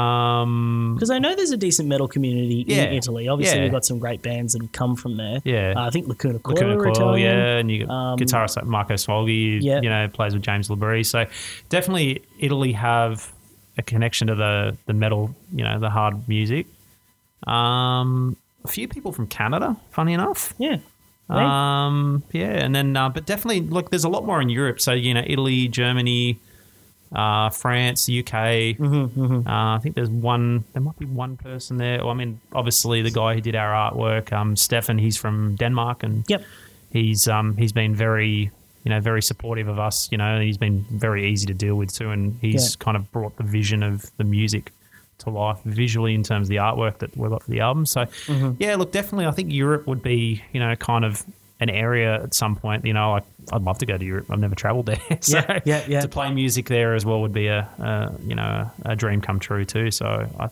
um, Because I know there's a decent metal community Yeah. in Italy. Obviously, Yeah. we've got some great bands that have come from there. Yeah. Uh, I think Lacuna Coil Lacuna are Coil, Italian. yeah, and you got Um, guitarist like Marco Sfolgi, yeah. you know, plays with James Labrie. So definitely Italy have a connection to the the metal, you know, the hard music. Um, a few people from Canada, funny enough. Yeah. Um, yeah, and then, uh, but definitely, look, there's a lot more in Europe. So, you know, Italy, Germany, uh, France, U K. Mm-hmm, mm-hmm. Uh, I think there's one, there might be one person there. Well, I mean, obviously the guy who did our artwork, um, Stefan, he's from Denmark, and Yep. he's um, he's been very, you know, very supportive of us, you know, and he's been very easy to deal with too, and he's Yeah. kind of brought the vision of the music to life visually in terms of the artwork that we've got for the album. So, Mm-hmm. yeah, look, definitely I think Europe would be, you know, kind of an area at some point. You know, I, I'd love to go to Europe. I've never travelled there. so Yeah, yeah, yeah. to play music there as well would be a, a you know, a dream come true too. So I,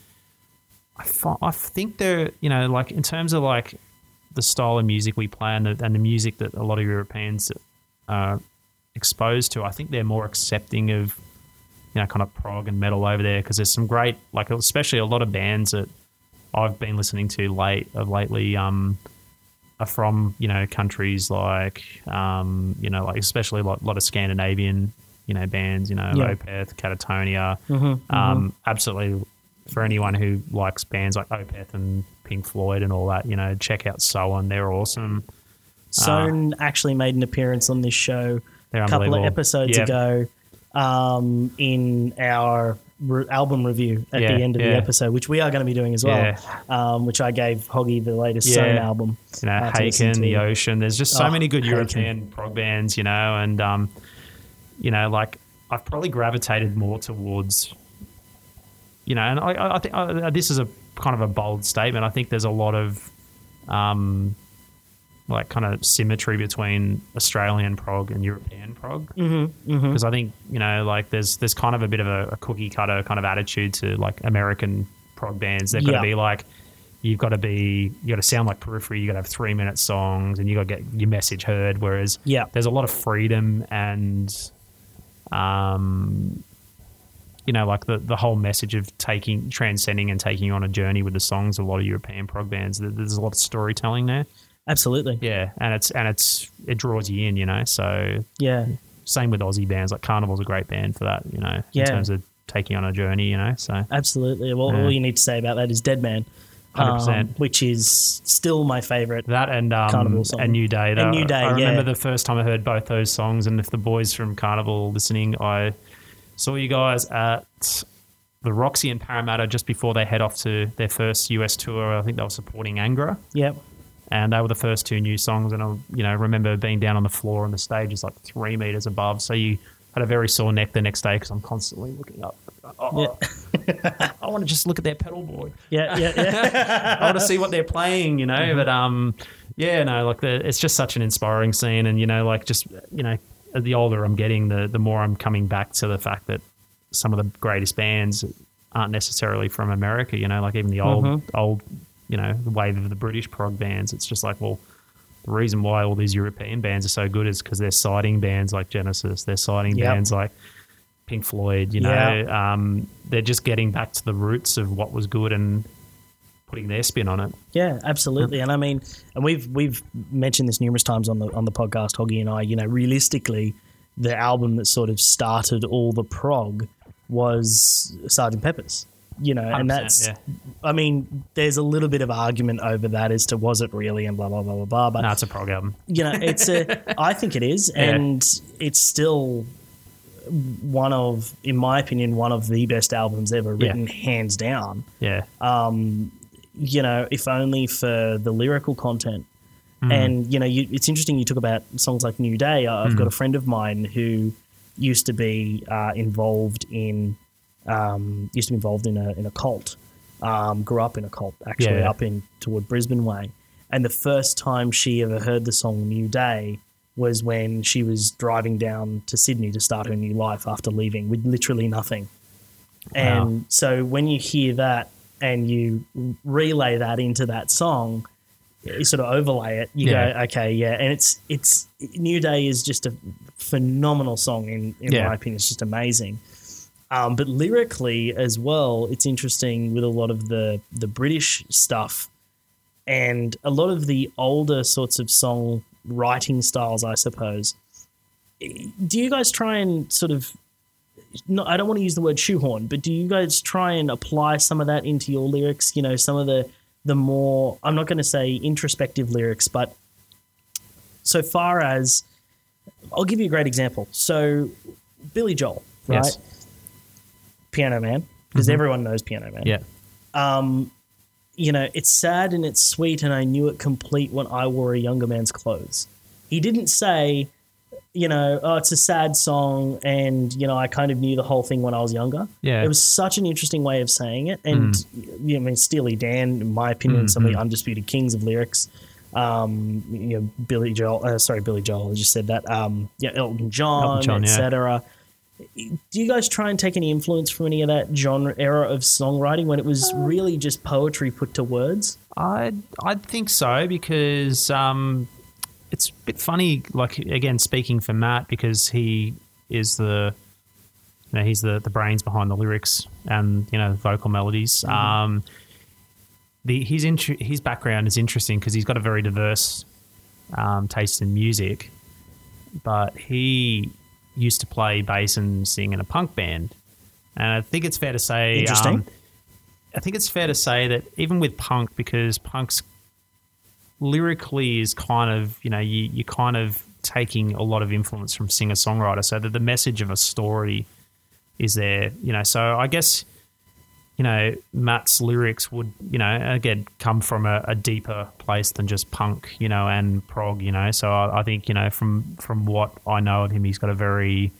I, fi- I think they're, you know, like in terms of like the style of music we play and the, and the music that a lot of Europeans are exposed to, I think they're more accepting of, you know, kind of prog and metal over there, because there's some great, like especially a lot of bands that I've been listening to late of lately um, are from, you know, countries like, um, you know, like especially a lot, lot of Scandinavian, you know, bands, you know, Yeah. Opeth, Catatonia. Mm-hmm, Um, absolutely, for anyone who likes bands like Opeth and Pink Floyd and all that, you know, check out Soen. They're awesome. Soen actually made an appearance on this show They're a couple of unbelievable. episodes Yeah. ago um, in our re- album review at Yeah, the end of the yeah. episode, which we are going to be doing as well, Yeah. um, which I gave Hoggy the latest Yeah. Soen album. You know, uh, to listen Haken, to. The Ocean. There's just so Oh, many good Haken. European prog bands, you know, and, um, you know, like I've probably gravitated more towards, you know, and I, I, I think uh, this is a kind of a bold statement. I think there's a lot of, um, like kind of symmetry between Australian prog and European prog. Mm-hmm, mm-hmm. Because I think, you know, like there's there's kind of a bit of a, a cookie cutter kind of attitude to like American prog bands. They've got Yeah. to be like, you've got to be, you got to sound like Periphery. You got to have three minute songs, and you got to get your message heard. Whereas Yeah. there's a lot of freedom and, um, you know, like the the whole message of taking, transcending, and taking you on a journey with the songs. Of a lot of European prog bands, There- there's a lot of storytelling there. Absolutely. Yeah, and it's and it's it draws you in, you know. So Yeah. same with Aussie bands, like Carnival's a great band for that, you know, Yeah. in terms of taking on a journey, you know. So Absolutely. Well, Yeah. all you need to say about that is Dead Man, one hundred percent. um, which is still my favourite. that and um, Carnival song. and New Day. And New Day, I remember yeah. the first time I heard both those songs, and if the boys from Carnival listening, I saw you guys at the Roxy in Parramatta just before they head off to their first U S tour. I think they were supporting Angra. Yep. And they were the first two new songs, and I, you know, remember being down on the floor, and the stage is like three meters above. So you had a very sore neck the next day because I'm constantly looking up. Oh, I want to just look at their pedal board. Yeah, yeah, yeah. I want to see what they're playing, you know. But um, yeah, no, like the, it's just such an inspiring scene, and you know, like just you know, the older I'm getting, the the more I'm coming back to the fact that some of the greatest bands aren't necessarily from America. You know, like even the old Mhm. old. You know, the wave of the British prog bands. It's just like, well, the reason why all these European bands are so good is because they're citing bands like Genesis, they're citing Yep. bands like Pink Floyd, you know. Yeah. Um, they're just getting back to the roots of what was good and putting their spin on it. Yeah, absolutely. And I mean, and we've we've mentioned this numerous times on the on the podcast, Hoggy and I. You know, realistically, the album that sort of started all the prog was Sergeant Pepper's. You know, and one hundred that's. percent, I mean, there's a little bit of argument over that as to was it really and blah blah blah blah blah. But yeah. No, it's a prog album. you know, it's a. I think it is, Yeah. and it's still one of, in my opinion, one of the best albums ever Yeah. written, hands down. Yeah. Um, you know, if only for the lyrical content. Mm. And you know, you, it's interesting you talk about songs like New Day. I've Mm. got a friend of mine who used to be uh, involved in um, used to be involved in a in a cult. Um, grew up in a cult actually, Yeah. up in toward Brisbane way. And the first time she ever heard the song New Day was when she was driving down to Sydney to start her new life after leaving with literally nothing. Wow. And so when you hear that and you relay that into that song, you sort of overlay it, you Yeah. go, okay, yeah. And it's it's New Day is just a phenomenal song in, in Yeah. my opinion. It's just amazing. Um, but lyrically as well, it's interesting with a lot of the the British stuff and a lot of the older sorts of song writing styles, I suppose. Do you guys try and sort of, no, I don't want to use the word shoehorn, but do you guys try and apply some of that into your lyrics? You know, some of the the more, I'm not going to say introspective lyrics, but so far as, I'll give you a great example. So Billy Joel, right? Yes. Piano Man, because Mhm. everyone knows Piano Man. Yeah. Um, you know, it's sad and it's sweet, and I knew it complete when I wore a younger man's clothes. He didn't say, you know, oh, it's a sad song, and, you know, I kind of knew the whole thing when I was younger. Yeah. It was such an interesting way of saying it. And, you know, I mean, Steely Dan, in my opinion, some of the undisputed kings of lyrics. Um, you know, Billy Joel, uh, sorry, Billy Joel, I just said that. Um, yeah, Elton John, Elton John, et yeah. cetera. Do you guys try and take any influence from any of that genre era of songwriting when it was really just poetry put to words? I I think so, because um, it's a bit funny. Like, again, speaking for Matt, because he is the you know he's the, the brains behind the lyrics and, you know, vocal melodies. Mm-hmm. Um, the his int- his background is interesting because he's got a very diverse um, taste in music, but he used to play bass and sing in a punk band. And I think it's fair to say... Interesting. Um, I think it's fair to say that even with punk, because punk's lyrically is kind of, you know, you, you're kind of taking a lot of influence from singer-songwriter, so that the message of a story is there, you know. So I guess, you know, Matt's lyrics would, you know, again, come from a, a deeper place than just punk, you know, and prog, you know. So I, I think, you know, from from what I know of him, he's got a very,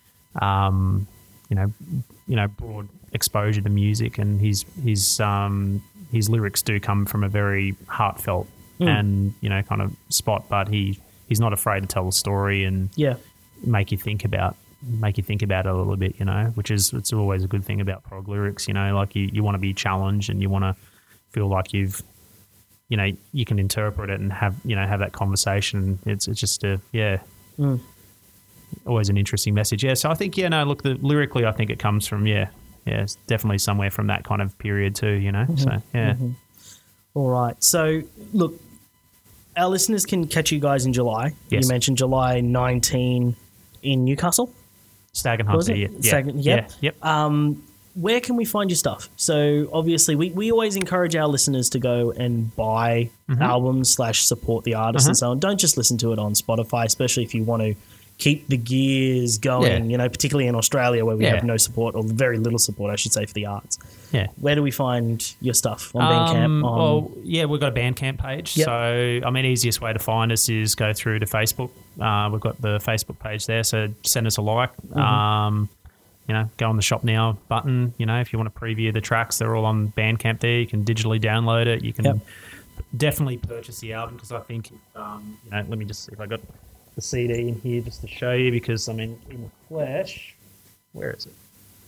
um, you know, you know, broad exposure to music, and his his um his lyrics do come from a very heartfelt Mm. and, you know, kind of spot. But he he's not afraid to tell a story and Yeah. make you think about. make you think about it a little bit, you know, which is, it's always a good thing about prog lyrics, you know, like you, you want to be challenged and you want to feel like you've, you know, you can interpret it and have, you know, have that conversation. It's it's just a, yeah, Mm. always an interesting message. Yeah. So I think, yeah, no, look, the, lyrically, I think it comes from, yeah, yeah, it's definitely somewhere from that kind of period too, you know, so yeah. Mm-hmm. All right. So, look, our listeners can catch you guys in July. Yes. You mentioned July nineteenth in Newcastle. Stag and Was Hunter, it? yeah. Yeah. Stag- yeah. yep. Yep. Um, where can we find your stuff? So obviously we, we always encourage our listeners to go and buy Mm-hmm. albums slash support the artists and so on. Don't just listen to it on Spotify, especially if you want to keep the gears going, Yeah. you know, particularly in Australia where we Yeah. have no support, or very little support, I should say, for the arts. Yeah. Where do we find your stuff? On Bandcamp? Um, on, well, yeah, we've got a Bandcamp page. Yep. So, I mean, easiest way to find us is go through to Facebook. Uh, we've got the Facebook page there, so send us a like. Mm-hmm. Um, you know, go on the Shop Now button. You know, if you want to preview the tracks, they're all on Bandcamp there. You can digitally download it. You can Yep. definitely purchase the album, because I think, um, you know, let me just see if I got the C D in here just to show you, because, I mean, in the flesh, where is it?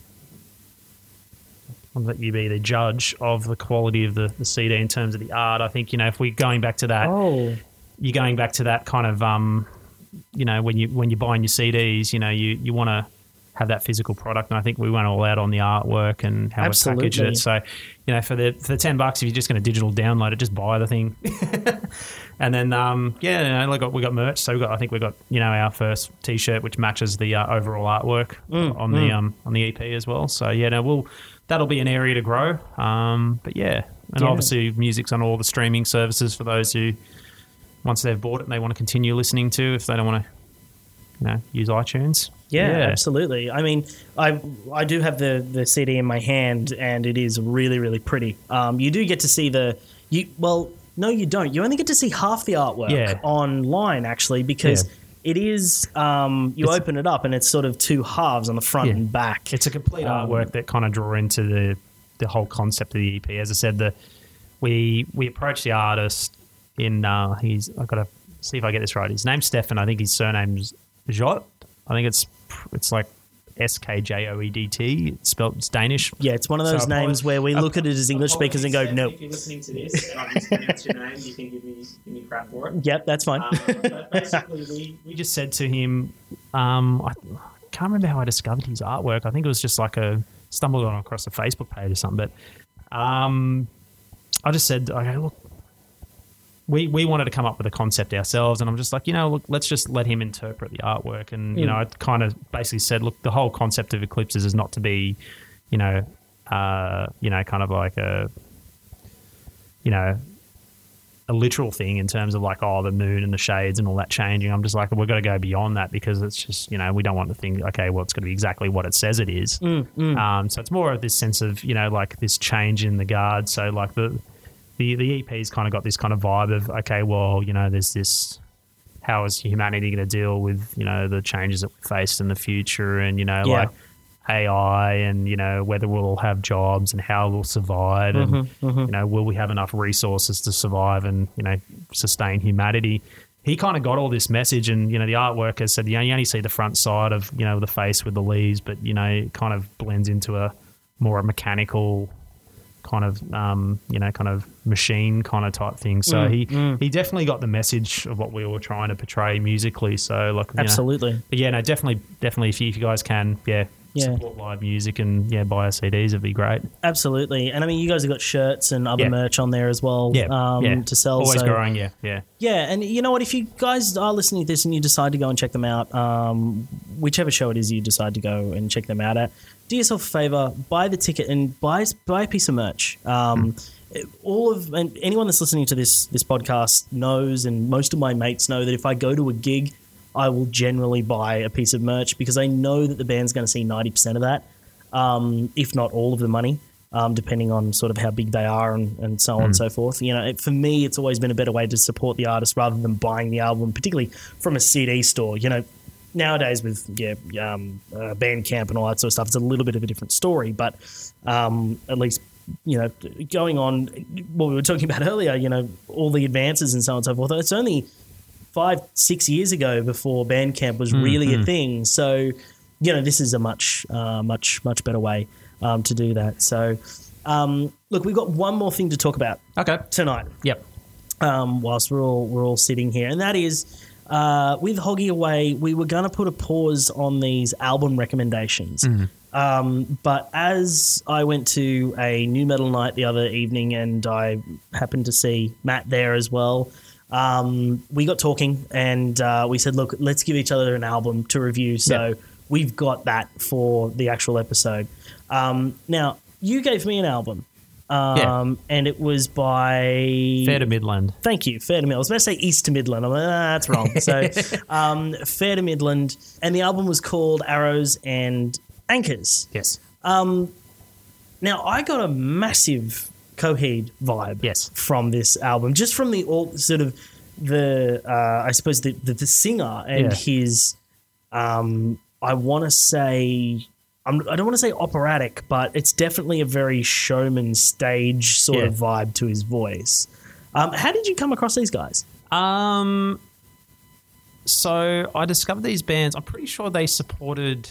I'll let you be the judge of the quality of the, the C D in terms of the art. I think, you know, if we're going back to that, oh, you're going back to that kind of, um, you know, when you when you're buying your C Ds, you know, you, you want to have that physical product, and I think we went all out on the artwork and how we package Absolutely. it. So, you know, for the for the ten bucks, if you're just going to digital download it, just buy the thing. And then, um, yeah, you know, we got we got merch. So we got, I think we got, you know, our first T-shirt, which matches the uh, overall artwork Mm, on the um on the E P as well. So yeah, no, we'll that'll be an area to grow. Um, but yeah, and Yeah. obviously music's on all the streaming services for those who, once they've bought it and they want to continue listening to, if they don't want to, you know, use iTunes. yeah, absolutely. I mean, I I do have the, the C D in my hand, and it is really, really pretty. Um, you do get to see the you well, no, you don't. You only get to see half the artwork Yeah. online, actually, because Yeah. it is um, you It's- open it up and it's sort of two halves on the front Yeah. and back. It's a complete Um, artwork that kind of draw into the the whole concept of the E P. As I said, the we we approached the artist in uh, he's I've got to see if I get this right. His name's Stefan. I think his surname's Jot. I think it's it's like S K J O E D T. It's spelled it's Danish. Yeah, it's one of So those apologies- names where we look at it as English speakers and go, Apologies, no. If you're listening to this and I've mispronounced your name, you can give me give me crap for it. Yep, that's fine. Um, but basically, we, we just said to him, um, I can't remember how I discovered his artwork. I think it was just like a stumbled on across a Facebook page or something. But um, I just said, okay, look, we we wanted to come up with a concept ourselves, and I'm just like, you know, look, let's just let him interpret the artwork. And you Mm. know, I kind of basically said, look, the whole concept of Eclipses is not to be, you know, uh, you know, kind of like a you know, a literal thing in terms of like, oh, the moon and the shades and all that changing. I'm just like, we've got to go beyond that because it's just, you know, we don't want to think, okay, well, it's going to be exactly what it says it is. Mm, mm. Um, so it's more of this sense of, you know, like this change in the guard. So like the the, the E P's kind of got this kind of vibe of, okay, well, you know, there's this, how is humanity going to deal with, you know, the changes that we faced in the future and, you know, Yeah. like A I and, you know, whether we'll all have jobs and how we'll survive and, Mm-hmm, mm-hmm. you know, will we have enough resources to survive and, you know, sustain humanity. He kind of got all this message and, you know, the artwork has said, you know, you only see the front side of, you know, the face with the leaves, but, you know, it kind of blends into a more mechanical kind of, um, you know, kind of machine kind of type thing. So Mm, he, mm. he definitely got the message of what we were trying to portray musically. So, like, you know, Absolutely. but yeah, no, definitely, definitely. If you, if you guys can, yeah, Yeah. support live music and yeah, buy our C Ds, it'd be great. Absolutely. And I mean, you guys have got shirts and other Yeah. merch on there as well Yeah, um, yeah. to sell. Always so, growing, yeah, yeah. Yeah, and you know what? If you guys are listening to this and you decide to go and check them out, um, whichever show it is you decide to go and check them out at, do yourself a favor, buy the ticket and buy buy a piece of merch. Um, all of and anyone that's listening to this this podcast knows, and most of my mates know that if I go to a gig, I will generally buy a piece of merch because I know that the band's going to see ninety percent of that, um, if not all of the money. Um, depending on sort of how big they are and, and so on and so forth. You know, it, for me, it's always been a better way to support the artist rather than buying the album, particularly from a C D store. You know, nowadays with yeah, um, uh, Bandcamp and all that sort of stuff, it's a little bit of a different story. But um, at least, you know, going on what we were talking about earlier, you know, all the advances and so on and so forth. It's only five, six years ago before Bandcamp was really Mm-hmm. a thing. So, you know, this is a much, uh, much, much better way um, to do that. So, um, look, we've got one more thing to talk about Okay. tonight. Yep. Um, whilst we're all we're all sitting here, and that is uh, with Hoggy Away, we were going to put a pause on these album recommendations. Um, but as I went to a new metal night the other evening, and I happened to see Matt there as well. Um, we got talking and uh, we said, look, let's give each other an album to review. So Yeah. we've got that for the actual episode. Um, now, you gave me an album, um, Yeah. and it was by... Fair to Midland. Thank you, Fair to Midland. I was about to say East to Midland. I'm like, ah, that's wrong. So, um, Fair to Midland, and the album was called Arrows and Anchors. Yes. Now, I got a massive Coheed vibe Yes. from this album, just from the all sort of the uh, I suppose the the, the singer and Yeah. his um, I want to say I'm, I don't want to say operatic, but it's definitely a very showman stage sort Yeah. of vibe to his voice. Um, how did you come across these guys? Um, so I discovered these bands. I'm pretty sure they supported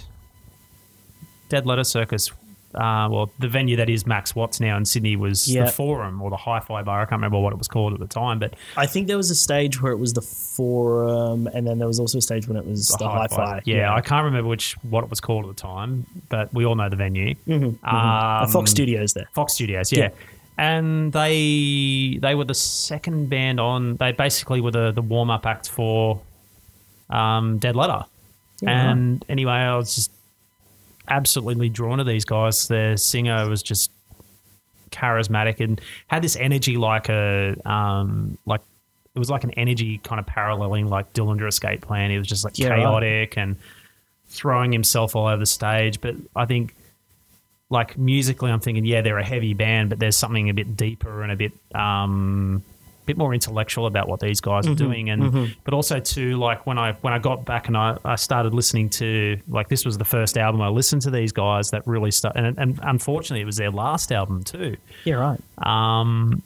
Dead Letter Circus. Uh, well, the venue that is Max Watts now in Sydney was Yeah. the Forum or the Hi-Fi Bar. I can't remember what it was called at the time, but I think there was a stage where it was the Forum, and then there was also a stage when it was the, Hi-Fi. Yeah, I can't remember which what it was called at the time, but we all know the venue. Mm-hmm, Um, Fox Studios there. Fox Studios, yeah. Yeah. And they they were the second band on. They basically were the, the warm up act for um, Dead Letter. Yeah, and anyway, I was just absolutely drawn to these guys. Their singer was just charismatic and had this energy like a um, like it was like an energy kind of paralleling like Dillinger Escape Plan. He was just like Yeah, right. chaotic and throwing himself all over the stage. But I think like musically, I'm thinking, yeah, they're a heavy band, but there's something a bit deeper and a bit um, bit more intellectual about what these guys are doing. And but also too, like when I when I got back and I, I started listening to, like, this was the first album I listened to these guys that really started, and, and unfortunately it was their last album too. Yeah, right. Um,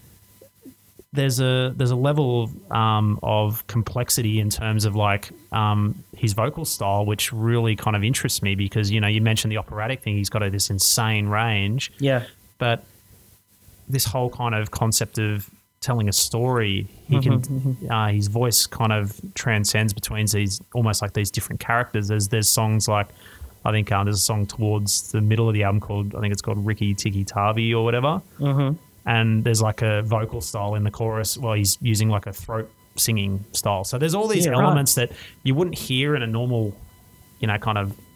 there's a there's a level um, of complexity in terms of like um, his vocal style, which really kind of interests me because, you know, you mentioned the operatic thing. He's got a, this insane range, Yeah. but this whole kind of concept of telling a story, he can uh, his voice kind of transcends between these almost like these different characters. There's there's songs like, I think um, there's a song towards the middle of the album called, I think it's called Ricky Tikki Tavi or whatever. Mm-hmm. And there's like a vocal style in the chorus. Well, he's using like a throat singing style. So there's all these Yeah, right. elements that you wouldn't hear in a normal, you know, kind of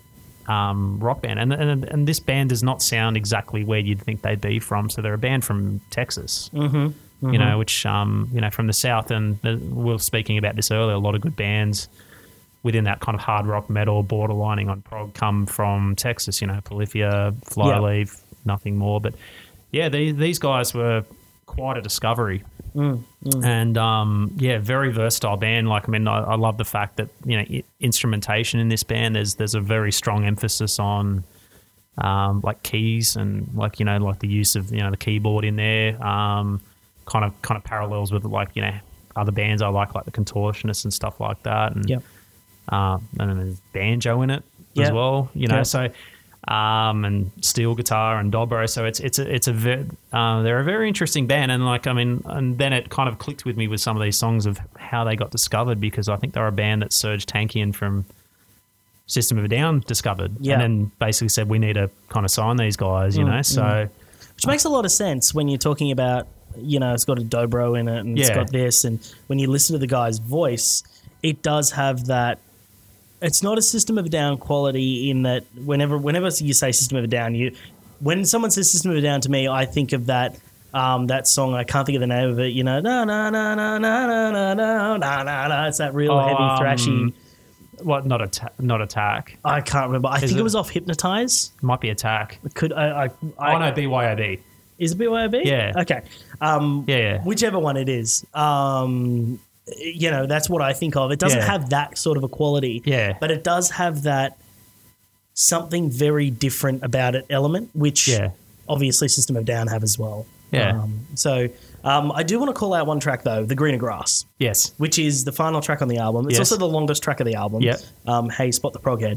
um, rock band, and, and and this band does not sound exactly where you'd think they'd be from. So they're a band from Texas, mm-hmm, mm-hmm. you know, which um, you know from the South, and the, we were speaking about this earlier. A lot of good bands within that kind of hard rock metal, borderlining on prog, come from Texas. You know, Polyphia, Flyleaf, yeah. Nothing More, but yeah, these these guys were quite a discovery. Mm, mm. And um, yeah, very versatile band. Like, I mean, I, I love the fact that, you know, I- instrumentation in this band, there's there's a very strong emphasis on um, like keys and like, you know, like the use of, you know, the keyboard in there. Um, kind of kind of parallels with like, you know, other bands I like, like the Contortionists and stuff like that. And yep. uh, and then there's banjo in it yep. as well. You know, yep. so. Um, and steel guitar and dobro, so it's it's a it's a ve- uh, they're a very interesting band, and like I mean, and then it kind of clicked with me with some of these songs of how they got discovered, because I think they're a band that Serge Tankian from System of a Down discovered, yeah. and then basically said we need to kind of sign these guys, you mm, know. So, mm. which makes a lot of sense when you're talking about, you know, it's got a dobro in it and yeah. it's got this, and when you listen to the guy's voice, it does have that. It's not a System of a Down quality in that whenever whenever you say System of a Down, you when someone says System of a Down to me, I think of that um, that song. I can't think of the name of it. You know, na na na na na na na na na na na. It's that real oh, heavy thrashy. Um, what? Not atta- not Attack. I can't remember. I Is think it? it it was off Hypnotize. Might be Attack. It could I? I, I oh no, B Y O B. Is it B Y O B? Yeah. Okay. Um, yeah, yeah. Whichever one it is. Um, you know, that's what I think of. It doesn't yeah. have that sort of a quality. Yeah. But it does have that something very different about it element, which yeah. obviously System of a Down have as well. Yeah. Um, so um, I do want to call out one track, though, The Greener Grass. Yes. Which is the final track on the album. It's yes. also the longest track of the album. Yep. Um, hey, Spot the Proghead.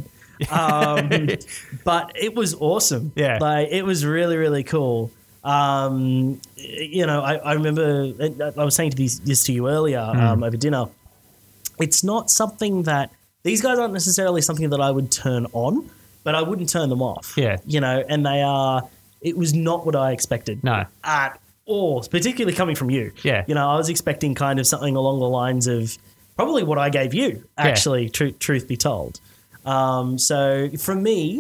Um, but it was awesome. Yeah. Like, it was really, really cool. Um, you know, I, I remember I was saying to this, this to you earlier mm. um, over dinner. It's not something that these guys aren't necessarily something that I would turn on, but I wouldn't turn them off. Yeah, you know, and they are. It was not what I expected. No, at all, particularly coming from you. Yeah, you know, I was expecting kind of something along the lines of probably what I gave you. Actually, yeah. tr- truth be told. Um, so for me,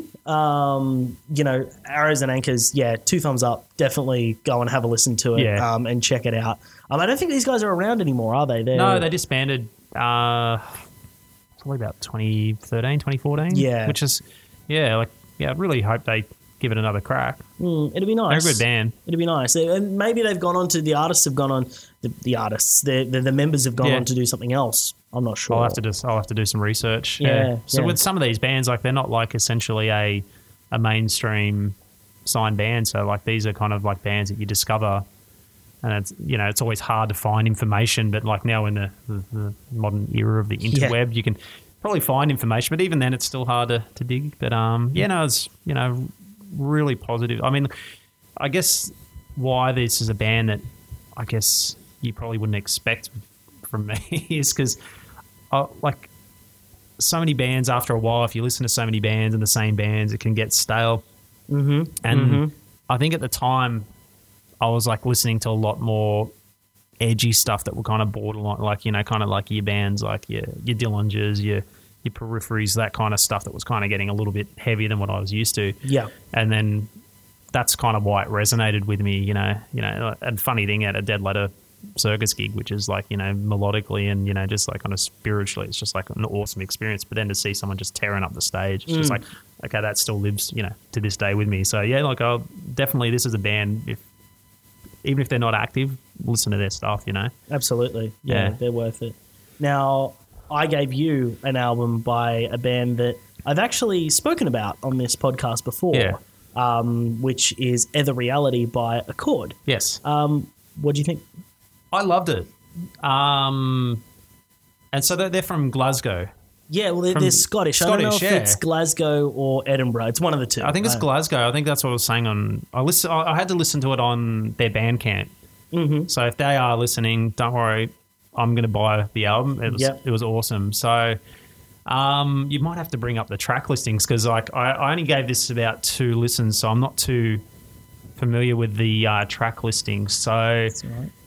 um, you know, Arrows and Anchors, yeah, two thumbs up. Definitely go and have a listen to it yeah. um, and check it out. Um, I don't think these guys are around anymore, are they? They're, no, they disbanded uh, probably about twenty thirteen, twenty fourteen. Yeah. Which is, yeah, like, yeah, I really hope they give it another crack. Mm, it'd be nice. They're a good band. It'd be nice. And maybe they've gone on to, the artists have gone on, the, the artists, the, the, the members have gone yeah. on to do something else. I'm not sure. I'll have to just I'll have to do some research. Yeah. yeah. So yeah. with some of these bands, like they're not like essentially a a mainstream signed band. So like these are kind of like bands that you discover, and it's you know it's always hard to find information. But like now in the, the, the modern era of the interweb, yeah. you can probably find information. But even then, it's still hard to, to dig. But um, yeah, no, it's you know really positive. I mean, I guess why this is a band that I guess you probably wouldn't expect from me is because. Uh, like so many bands after a while, if you listen to so many bands and the same bands, it can get stale. Mm-hmm. And mm-hmm. I think at the time I was like listening to a lot more edgy stuff that were kind of borderline, like, you know, kind of like your bands, like your, your Dillingers, your, your Peripheries, that kind of stuff that was kind of getting a little bit heavier than what I was used to. Yeah. And then that's kind of why it resonated with me, you know, you know, and funny thing at a Dead Letter Circus gig, which is like, you know, melodically and, you know, just like kind of spiritually, it's just like an awesome experience. But then to see someone just tearing up the stage, it's mm. just like, okay, that still lives, you know, to this day with me. So yeah, like I'll definitely, this is a band, if even if they're not active, listen to their stuff, you know. Absolutely. Yeah, yeah. They're worth it. Now, I gave you an album by a band that I've actually spoken about on this podcast before, yeah. um, which is Ether Reality by Accord. Yes. Um, what do you think? I loved it. Um, and so they're, they're from Glasgow. Yeah, well, they're, they're Scottish. Scottish. I don't know if yeah. it's Glasgow or Edinburgh. It's one of the two. I think it's uh, Glasgow. I think that's what I was saying on. I listen. I had to listen to it on their Bandcamp. Mm-hmm. So if they are listening, don't worry. I'm going to buy the album. It was yep. it was awesome. So um, you might have to bring up the track listings because like I, I only gave this about two listens, so I'm not too familiar with the uh, track listings. So. That's all right.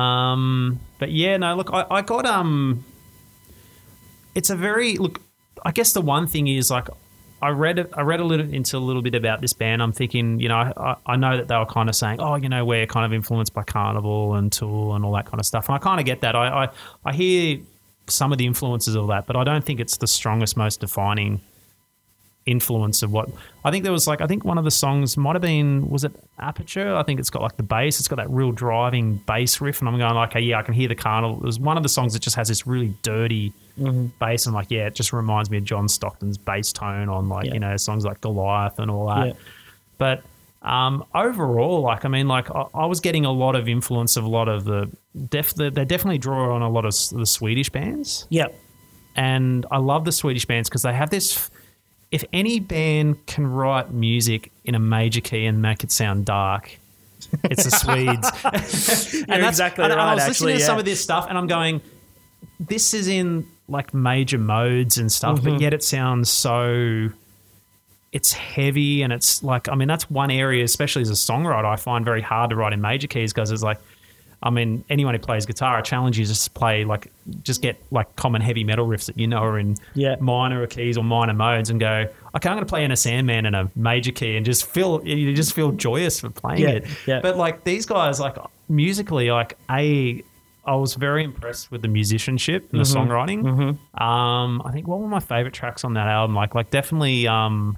Um, but yeah, no, look, I, I got, um, it's a very, look, I guess the one thing is like, I read it, I read a little into a little bit about this band. I'm thinking, you know, I, I know that they were kind of saying, oh, you know, we're kind of influenced by Carnival and Tool and all that kind of stuff. And I kind of get that. I, I, I hear some of the influences of that, but I don't think it's the strongest, most defining influence of what I think there was. Like, I think one of the songs might have been, was it Aperture? I think it's got like the bass, it's got that real driving bass riff, and I'm going like, okay, yeah, I can hear the Carnival. It was one of the songs that just has this really dirty mm-hmm. bass, and like, yeah, it just reminds me of John Stockton's bass tone on like, yeah. you know, songs like Goliath and all that. Yeah. But um, overall, like, I mean, like I, I was getting a lot of influence of a lot of the, def- the they definitely draw on a lot of the Swedish bands. Yeah. And I love the Swedish bands because they have this, if any band can write music in a major key and make it sound dark, it's the Swedes. You're and that's, exactly and, right, and I was actually, listening to yeah. some of this stuff and I'm going, this is in like major modes and stuff, mm-hmm. but yet it sounds so, it's heavy and it's like, I mean, that's one area, especially as a songwriter, I find very hard to write in major keys because it's like, I mean, anyone who plays guitar, I challenge you just to play like, just get like common heavy metal riffs that you know are in yeah. minor keys or minor modes and go, okay, I'm going to play in a Sandman in a major key and just feel, you just feel joyous for playing yeah. it. Yeah. But like these guys, like musically, like a, I was very impressed with the musicianship and the mm-hmm. songwriting. Mm-hmm. Um, I think what were my favorite tracks on that album? Like, like definitely, um,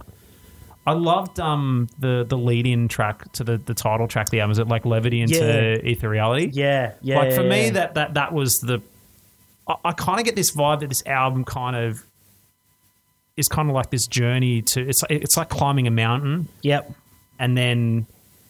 I loved um, the the lead-in track to the, the title track of the album. Is it like Levity into yeah. Ethereality? Yeah, yeah. Like for yeah, me, yeah. that that that was the. I, I kind of get this vibe that this album kind of is kind of like this journey to. It's it's like climbing a mountain. Yep. And then,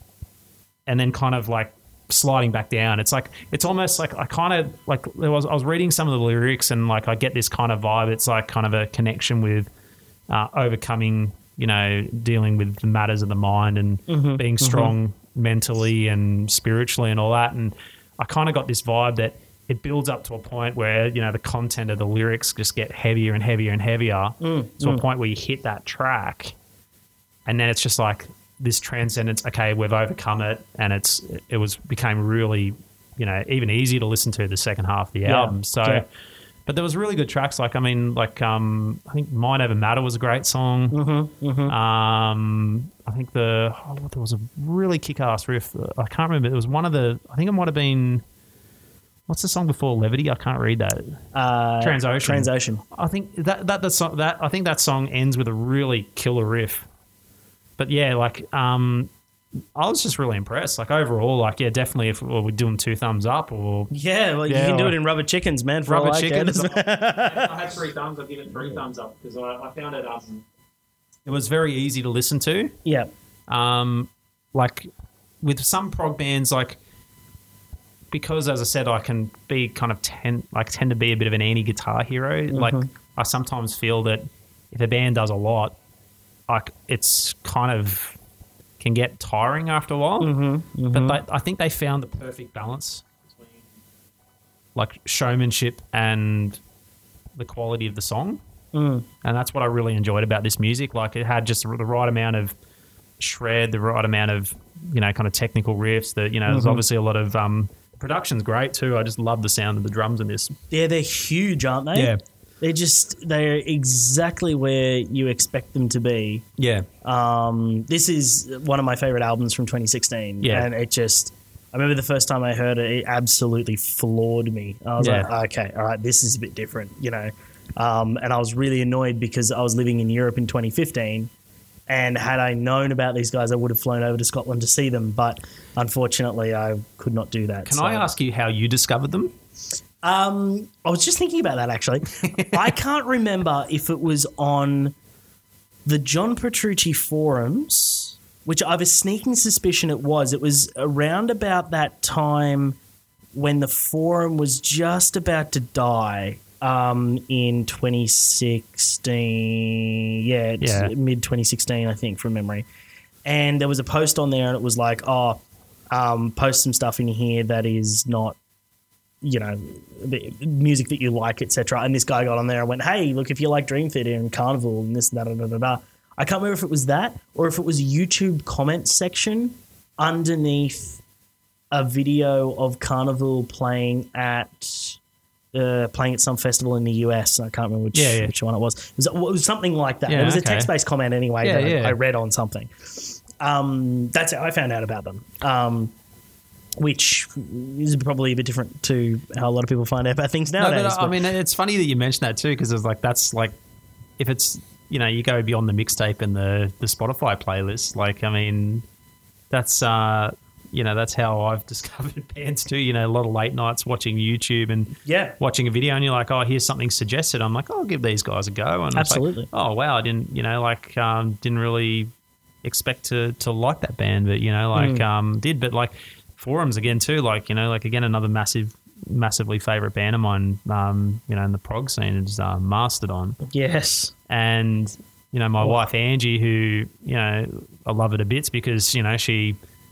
and then kind of like sliding back down. It's like it's almost like I kind of like there was I was reading some of the lyrics and like I get this kind of vibe. It's like kind of a connection with uh, overcoming. You know, dealing with the matters of the mind and mm-hmm, being strong mm-hmm. mentally and spiritually and all that. And I kind of got this vibe that it builds up to a point where, you know, the content of the lyrics just get heavier and heavier and heavier mm, to mm. a point where you hit that track and then it's just like this transcendence, okay, we've overcome it and it's it was became really, you know, even easier to listen to the second half of the yeah, album. So yeah. But there was really good tracks. Like, I mean, like, um, I think Mind Over Matter was a great song. Mm-hmm, mm-hmm. Um, I think the, oh, there was a really kick-ass riff. I can't remember. It was one of the, I think it might have been, what's the song before Levity? I can't read that. Uh, Transocean. Transocean. I think that, that, that, song, that, I think that song ends with a really killer riff. But yeah, like, um, I was just really impressed. Like overall, like yeah, definitely. If well, we're doing two thumbs up, or yeah, well, yeah, you can do or, it in Rubber Chickens, man. For Rubber all Chickens. I, I had three thumbs. I'll give it three thumbs up because I, I found it. Um, it was very easy to listen to. Yeah. Um, like with some prog bands, like because as I said, I can be kind of tend like tend to be a bit of an anti-guitar hero. Mm-hmm. Like I sometimes feel that if a band does a lot, like it's kind of can get tiring after a while, mm-hmm, mm-hmm. but they, I think they found the perfect balance between like showmanship and the quality of the song, mm. and that's what I really enjoyed about this music. Like it had just the right amount of shred, the right amount of you know kind of technical riffs. That you know, mm-hmm. there's obviously a lot of um, production's great too. I just love the sound of the drums in this. Yeah, they're huge, aren't they? Yeah. They're just, they're exactly where you expect them to be. Yeah. Um, this is one of my favorite albums from twenty sixteen. Yeah. And it just, I remember the first time I heard it, it absolutely floored me. I was Yeah. like, okay, all right, this is a bit different, you know. Um, and I was really annoyed because I was living in Europe in twenty fifteen. And had I known about these guys, I would have flown over to Scotland to see them. But unfortunately, I could not do that. Can so. I ask you how you discovered them? Um, I was just thinking about that, actually. I can't remember if it was on the John Petrucci forums, which I have a sneaking suspicion it was. It was around about that time when the forum was just about to die um, in twenty sixteen. Yeah, Yeah. mid twenty sixteen, I think, from memory. And there was a post on there and it was like, oh, um, post some stuff in here that is not, you know, the music that you like, et cetera. And this guy got on there and went, hey, look, if you like Dream Theater and Carnival and this and that, da, da, da, da. I can't remember if it was that or if it was a YouTube comment section underneath a video of Carnival playing at uh, playing at some festival in the U S. I can't remember which, Yeah, yeah. which one it was. It was, it was something like that. Yeah, it was okay. a text-based comment anyway Yeah, that I- yeah. I read on something. Um, that's how I found out about them, um, which is probably a bit different to how a lot of people find out about things No, nowadays. but I mean, it's funny that you mentioned that too, because it's like that's like if it's you know you go beyond the mixtape and the the Spotify playlist. Like, I mean, that's uh, you know that's how I've discovered bands too. You know, a lot of late nights watching YouTube and Yeah. watching a video, and you're like, oh, here's something suggested. I'm like, oh, I'll give these guys a go. And it's Absolutely. like, oh wow, I didn't you know like um, didn't really expect to to like that band, but you know like Mm. um, did. But like Forums again too, like you know like again another massive. massively favorite band of mine, um, you know, in the prog scene is uh, Mastodon. Yes. And, you know, my wife Angie, who, you know, I love her to bits because, you know, she,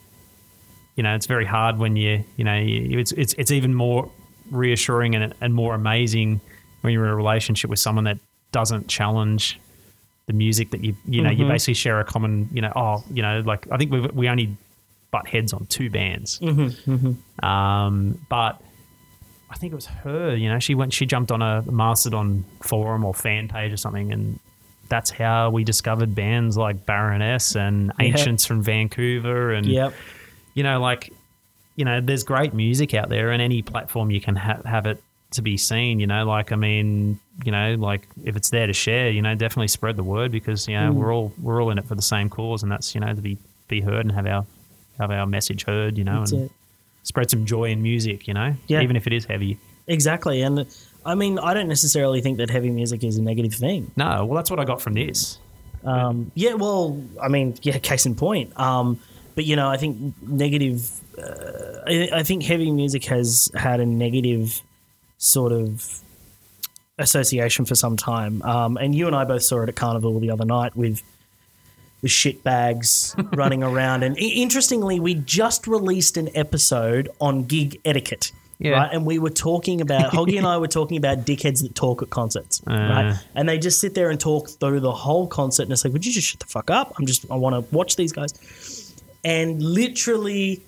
you know, it's very hard when you, you know, you, it's, it's, it's even more reassuring and, and more amazing when you're in a relationship with someone that doesn't challenge the music that you, you know, you Mhm. basically share a common, you know, oh, you know, like I think we we only butt heads on two bands. Mm-hmm, mm-hmm. Um, but I think it was her, you know, she went, she jumped on a Mastodon forum or fan page or something, and that's how we discovered bands like Baroness and Yeah. Ancients from Vancouver. And, Yep. you know, like, you know, there's great music out there, and any platform you can ha- have it to be seen, you know, like, I mean, you know, like if it's there to share, you know, definitely spread the word because, you know, Mm. we're all, we're all in it for the same cause, and that's, you know, to be, be heard and have our, have our message heard, you know, That's and it. spread some joy in music, you know, Yeah. even if it is heavy. Exactly. And I mean, I don't necessarily think that heavy music is a negative thing. No, well, that's what I got from this. Um, yeah, well, I mean, yeah, case in point. Um, but, you know, I think negative, uh, I, I think heavy music has had a negative sort of association for some time. Um, and you and I both saw it at Carnival the other night with the shit bags running around. And i- interestingly, we just released an episode on gig etiquette. Yeah. Right, and we were talking about Hoggy and I were talking about dickheads that talk at concerts, Uh. right? And they just sit there and talk through the whole concert, and it's like, would you just shut the fuck up? I'm just, I want to watch these guys. And literally,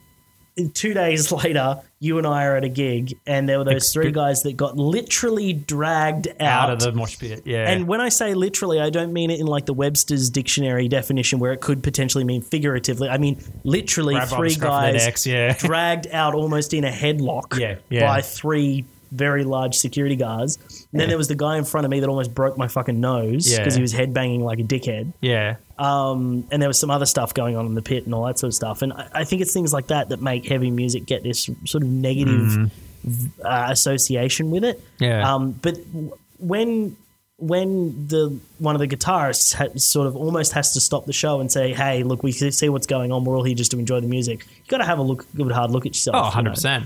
two days later, you and I are at a gig, and there were those three guys that got literally dragged out, Out of the mosh pit, yeah. And when I say literally, I don't mean it in like the Webster's dictionary definition where it could potentially mean figuratively. I mean literally Grabbed by the three scruff of their guys necks, yeah. dragged out almost in a headlock Yeah, yeah. by three very large security guards. And then there was the guy in front of me that almost broke my fucking nose Yeah. because he was headbanging like a dickhead. yeah. Um, and there was some other stuff going on in the pit and all that sort of stuff. And I, I think it's things like that that make heavy music get this sort of negative uh, association with it. Yeah. Um, but w- when when the one of the guitarists ha- sort of almost has to stop the show and say, "Hey, look, we see what's going on. We're all here just to enjoy the music." You got to have a look, good hard look at yourself. Oh, you one hundred know. percent.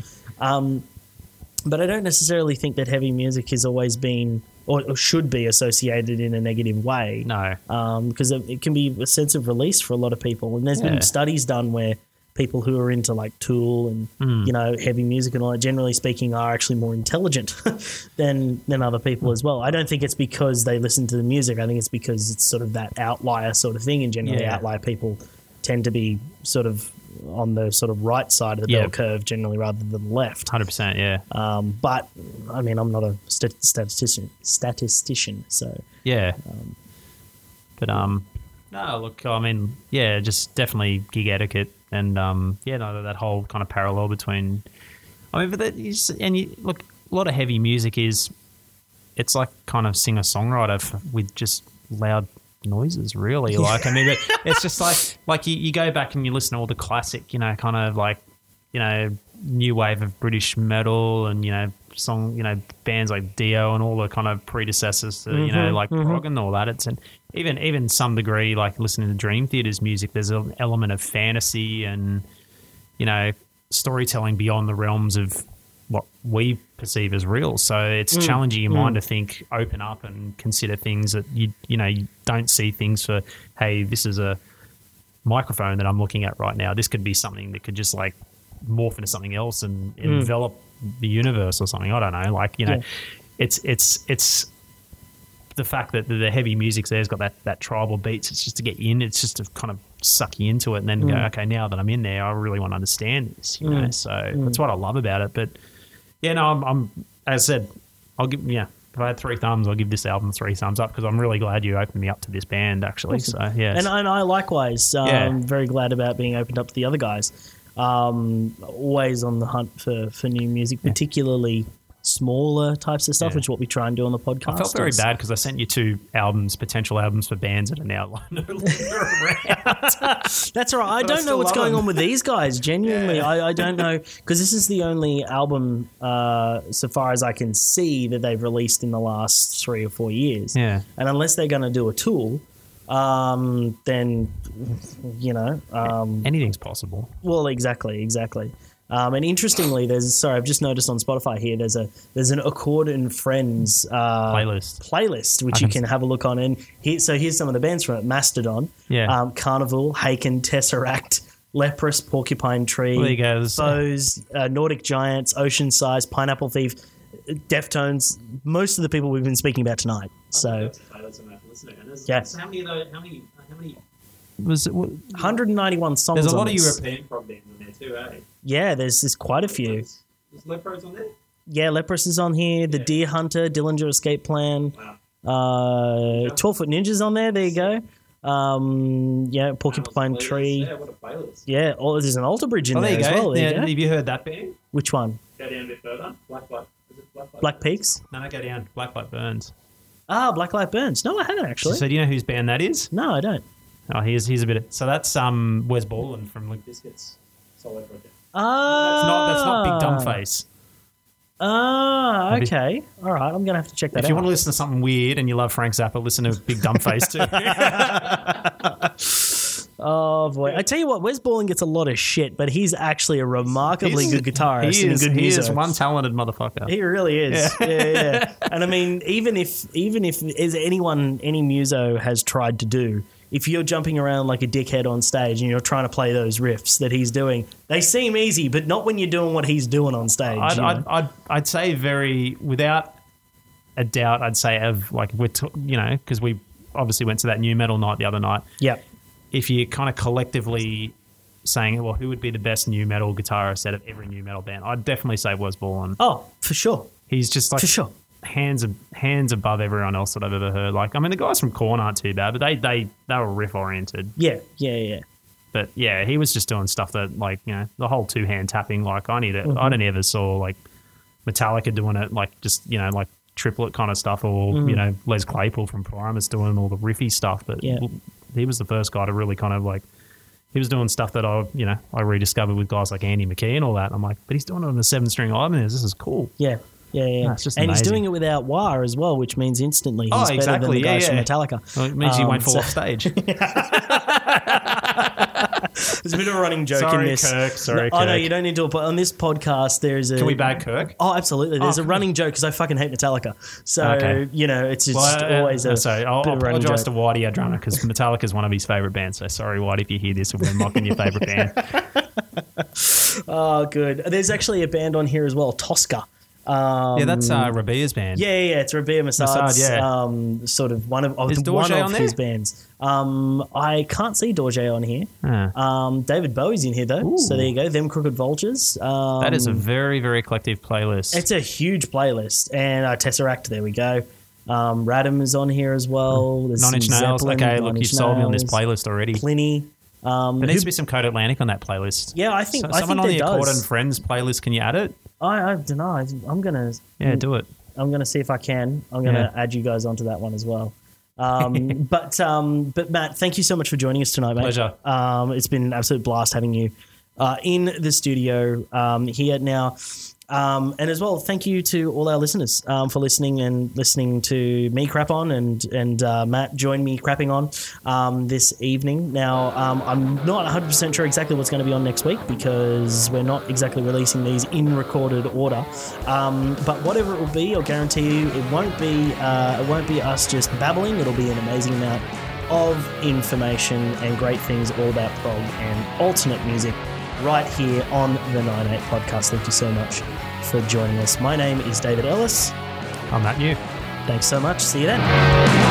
But I don't necessarily think that heavy music has always been or, or should be associated in a negative way. No. because it, it can be a sense of release for a lot of people. And there's Yeah. been studies done where people who are into like Tool and Hmm. you know heavy music and all that, generally speaking, are actually more intelligent than than other people as well. I don't think it's because they listen to the music. I think it's because it's sort of that outlier sort of thing, and generally Yeah. outlier people tend to be sort of on the sort of right side of the Yeah. bell curve generally rather than the left. one hundred percent, yeah. Um, but I mean, I'm not a stat- statistician, statistician, so Yeah. but, um, no, look, I mean, yeah, just definitely gig etiquette and, um, yeah, no, that whole kind of parallel between, I mean, but that is, and you, look, a lot of heavy music is, it's like kind of singer-songwriter f- with just loud noises, really. Like, I mean, it, it's just like, like you, you go back and you listen to all the classic, you know, kind of like, you know, new wave of British metal and, you know, song, you know, bands like Dio and all the kind of predecessors to, you know, like prog and all that. It's an, even, even some degree, like listening to Dream Theater's music, there's an element of fantasy and, you know, storytelling beyond the realms of what we perceive as real. So it's challenging your mind to think, open up and consider things that you, you know, you don't see things for, hey, this is a microphone that I'm looking at right now. This could be something that could just like morph into something else and envelop the universe or something. I don't know. Like, you know, Yeah. it's, it's, it's the fact that the heavy music there's got that, that tribal beats. It's just to get in. It's just to kind of suck you into it and then go, okay, now that I'm in there, I really want to understand this, you know? So that's what I love about it. But yeah, no, I'm, I'm as I said, I'll give yeah. If I had three thumbs, I'll give this album three thumbs up because I'm really glad you opened me up to this band, actually. Awesome. So, yeah. And, and I likewise, um, Yeah. very glad about being opened up to the other guys. Um, always on the hunt for, for new music, particularly smaller types of stuff, Yeah. which is what we try and do on the podcast. I felt very It's- bad because I sent you two albums, potential albums for bands that are now like, no longer around. That's all right. I But I don't know still what's love going them. on with these guys. Genuinely, I, I don't know because this is the only album, uh, so far as I can see, that they've released in the last three or four years. Yeah. And unless they're going to do a tool, um, then you know, um, Anything's possible. well, exactly, exactly. Um, and interestingly, there's sorry, I've just noticed on Spotify here there's a there's an Accord and Friends uh, Playlist. playlist which I you can can have a look on. And here, so here's some of the bands from it: Mastodon, Yeah. um, Carnival, Haken, Tesseract, Leprous, Porcupine Tree, Well, there you go. There's- Foes, uh, Nordic Giants, Ocean Size, Pineapple Thief, Deftones. Most of the people we've been speaking about tonight. So Yeah. So how many of those? How many? How many? Was it, what, one hundred ninety-one songs. there's a on lot of this. European prog bands on there too, eh? Yeah, there's there's quite a few. Is Lepros on there? Yeah, Leprous is on here. The Deer Hunter, Dillinger Escape Plan. Wow. Uh, twelve Foot Ninjas on there. There you go. Um, yeah, Porcupine Tree. Yeah, what a playlist. Yeah, oh, there's an Alter Bridge in Oh, there there you as go. well. There Yeah, you go. have you heard that band? Which one? Go down a bit further. Black Light. Is it Black Light? Black Peaks? No, no, go down. Black Light Burns. Ah, Black Light Burns. No, I haven't actually. So do you know whose band that is? No, I don't. Oh, here's here's a bit. Of, so that's um Wes Borland from Limp Bizkit's solo project. Ah, That's not that's not Big Dumb Face. Ah, Maybe- okay. All right, I'm gonna have to check that If out. you want to listen to something weird and you love Frank Zappa, listen to Big Dumb Face too. Oh boy, I tell you what, Wes Borland gets a lot of shit, but he's actually a remarkably He's- good guitarist He and is, a good he muso. is one talented motherfucker. He really is. Yeah, yeah. yeah. And I mean, even if even if as anyone any muso has tried to do, if you're jumping around like a dickhead on stage and you're trying to play those riffs that he's doing, they seem easy, but not when you're doing what he's doing on stage. I'd, you know? I'd, I'd, I'd say very, without a doubt, I'd say of like, we're t- you know, because we obviously went to that new metal night the other night. Yep. If you're kind of collectively saying, well, who would be the best new metal guitarist out of every new metal band? I'd definitely say Wes Borland. Oh, for sure. He's just like For sure. hands hands above everyone else that I've ever heard. Like, I mean, the guys from Korn aren't too bad, but they they they were riff oriented. Yeah, yeah, yeah. But yeah, he was just doing stuff that, like, you know, the whole two hand tapping. Like, I need it. Mm-hmm. I don't ever saw like Metallica doing it, like just you know, like triplet kind of stuff, or Mm-hmm. you know, Les Claypool from Primus doing all the riffy stuff. But Yeah. he was the first guy to really kind of like. He was doing stuff that I, you know, I rediscovered with guys like Andy McKee and all that. And I'm like, but he's doing it on a seven string album. This is cool. Yeah. Yeah, yeah. No, it's just and he's amazing. doing it without wah as well, which means instantly he's Oh, better exactly. than the Yeah, guys yeah. from Metallica. Well, it means he Um, won't fall so- off stage. There's a bit of a running joke Sorry, in this. Kirk. Sorry, no, Oh no, Kirk. you don't need to. But on this podcast, there's a. Can we bag Kirk? Oh, absolutely. There's Oh, a cool. running joke because I fucking hate Metallica. So Okay. you know, it's just Well, uh, always a. uh, sorry, I'll, bit I'll of a running apologise joke. to Whitey, our drummer, because Metallica is one of his favourite bands. So sorry, Whitey, if you hear this and we're mocking your favourite band. Oh, good. There's actually a band on here as well, Tosca. Um, Yeah, that's uh, Rabia's band. Yeah, yeah, yeah, it's Rabia Massad's, Massad, yeah. um, sort of one of, of Is one Dorje of on his there? bands. Um, I can't see Dorje on here. Ah. Um, David Bowie's in here though, Ooh. so there you go. Them Crooked Vultures. Um, That is a very, very collective playlist. It's a huge playlist, and uh, Tesseract. There we go. Um, Radham is on here as well. There's Nine Inch some Nails. Zeppelin, Okay, Nine look, Inch you've sold me on this Nails, playlist already. Pliny. Um, There needs who- to be some Code Atlantic on that playlist. yeah, I think So I someone think on the there Accord does. and Friends playlist, can you add it? I, I don't know. I- I'm gonna. Yeah, do it. I'm gonna see if I can. I'm gonna Yeah. add you guys onto that one as well. Um, but um, but Matt, thank you so much for joining us tonight, mate. Pleasure. Um, it's been an absolute blast having you uh, in the studio um, here now. Um, and as well, thank you to all our listeners um, for listening and listening to me crap on and and uh, Matt join me crapping on um, this evening. Now, um, I'm not one hundred percent sure exactly what's going to be on next week because we're not exactly releasing these in recorded order. Um, but whatever it will be, I'll guarantee you, it won't be uh, it won't be us just babbling. It'll be an amazing amount of information and great things all about prog and alternate music right here on the nine eight Podcast. Thank you so much for joining us. My name is David Ellis. I'm that new. Thanks so much. See you then.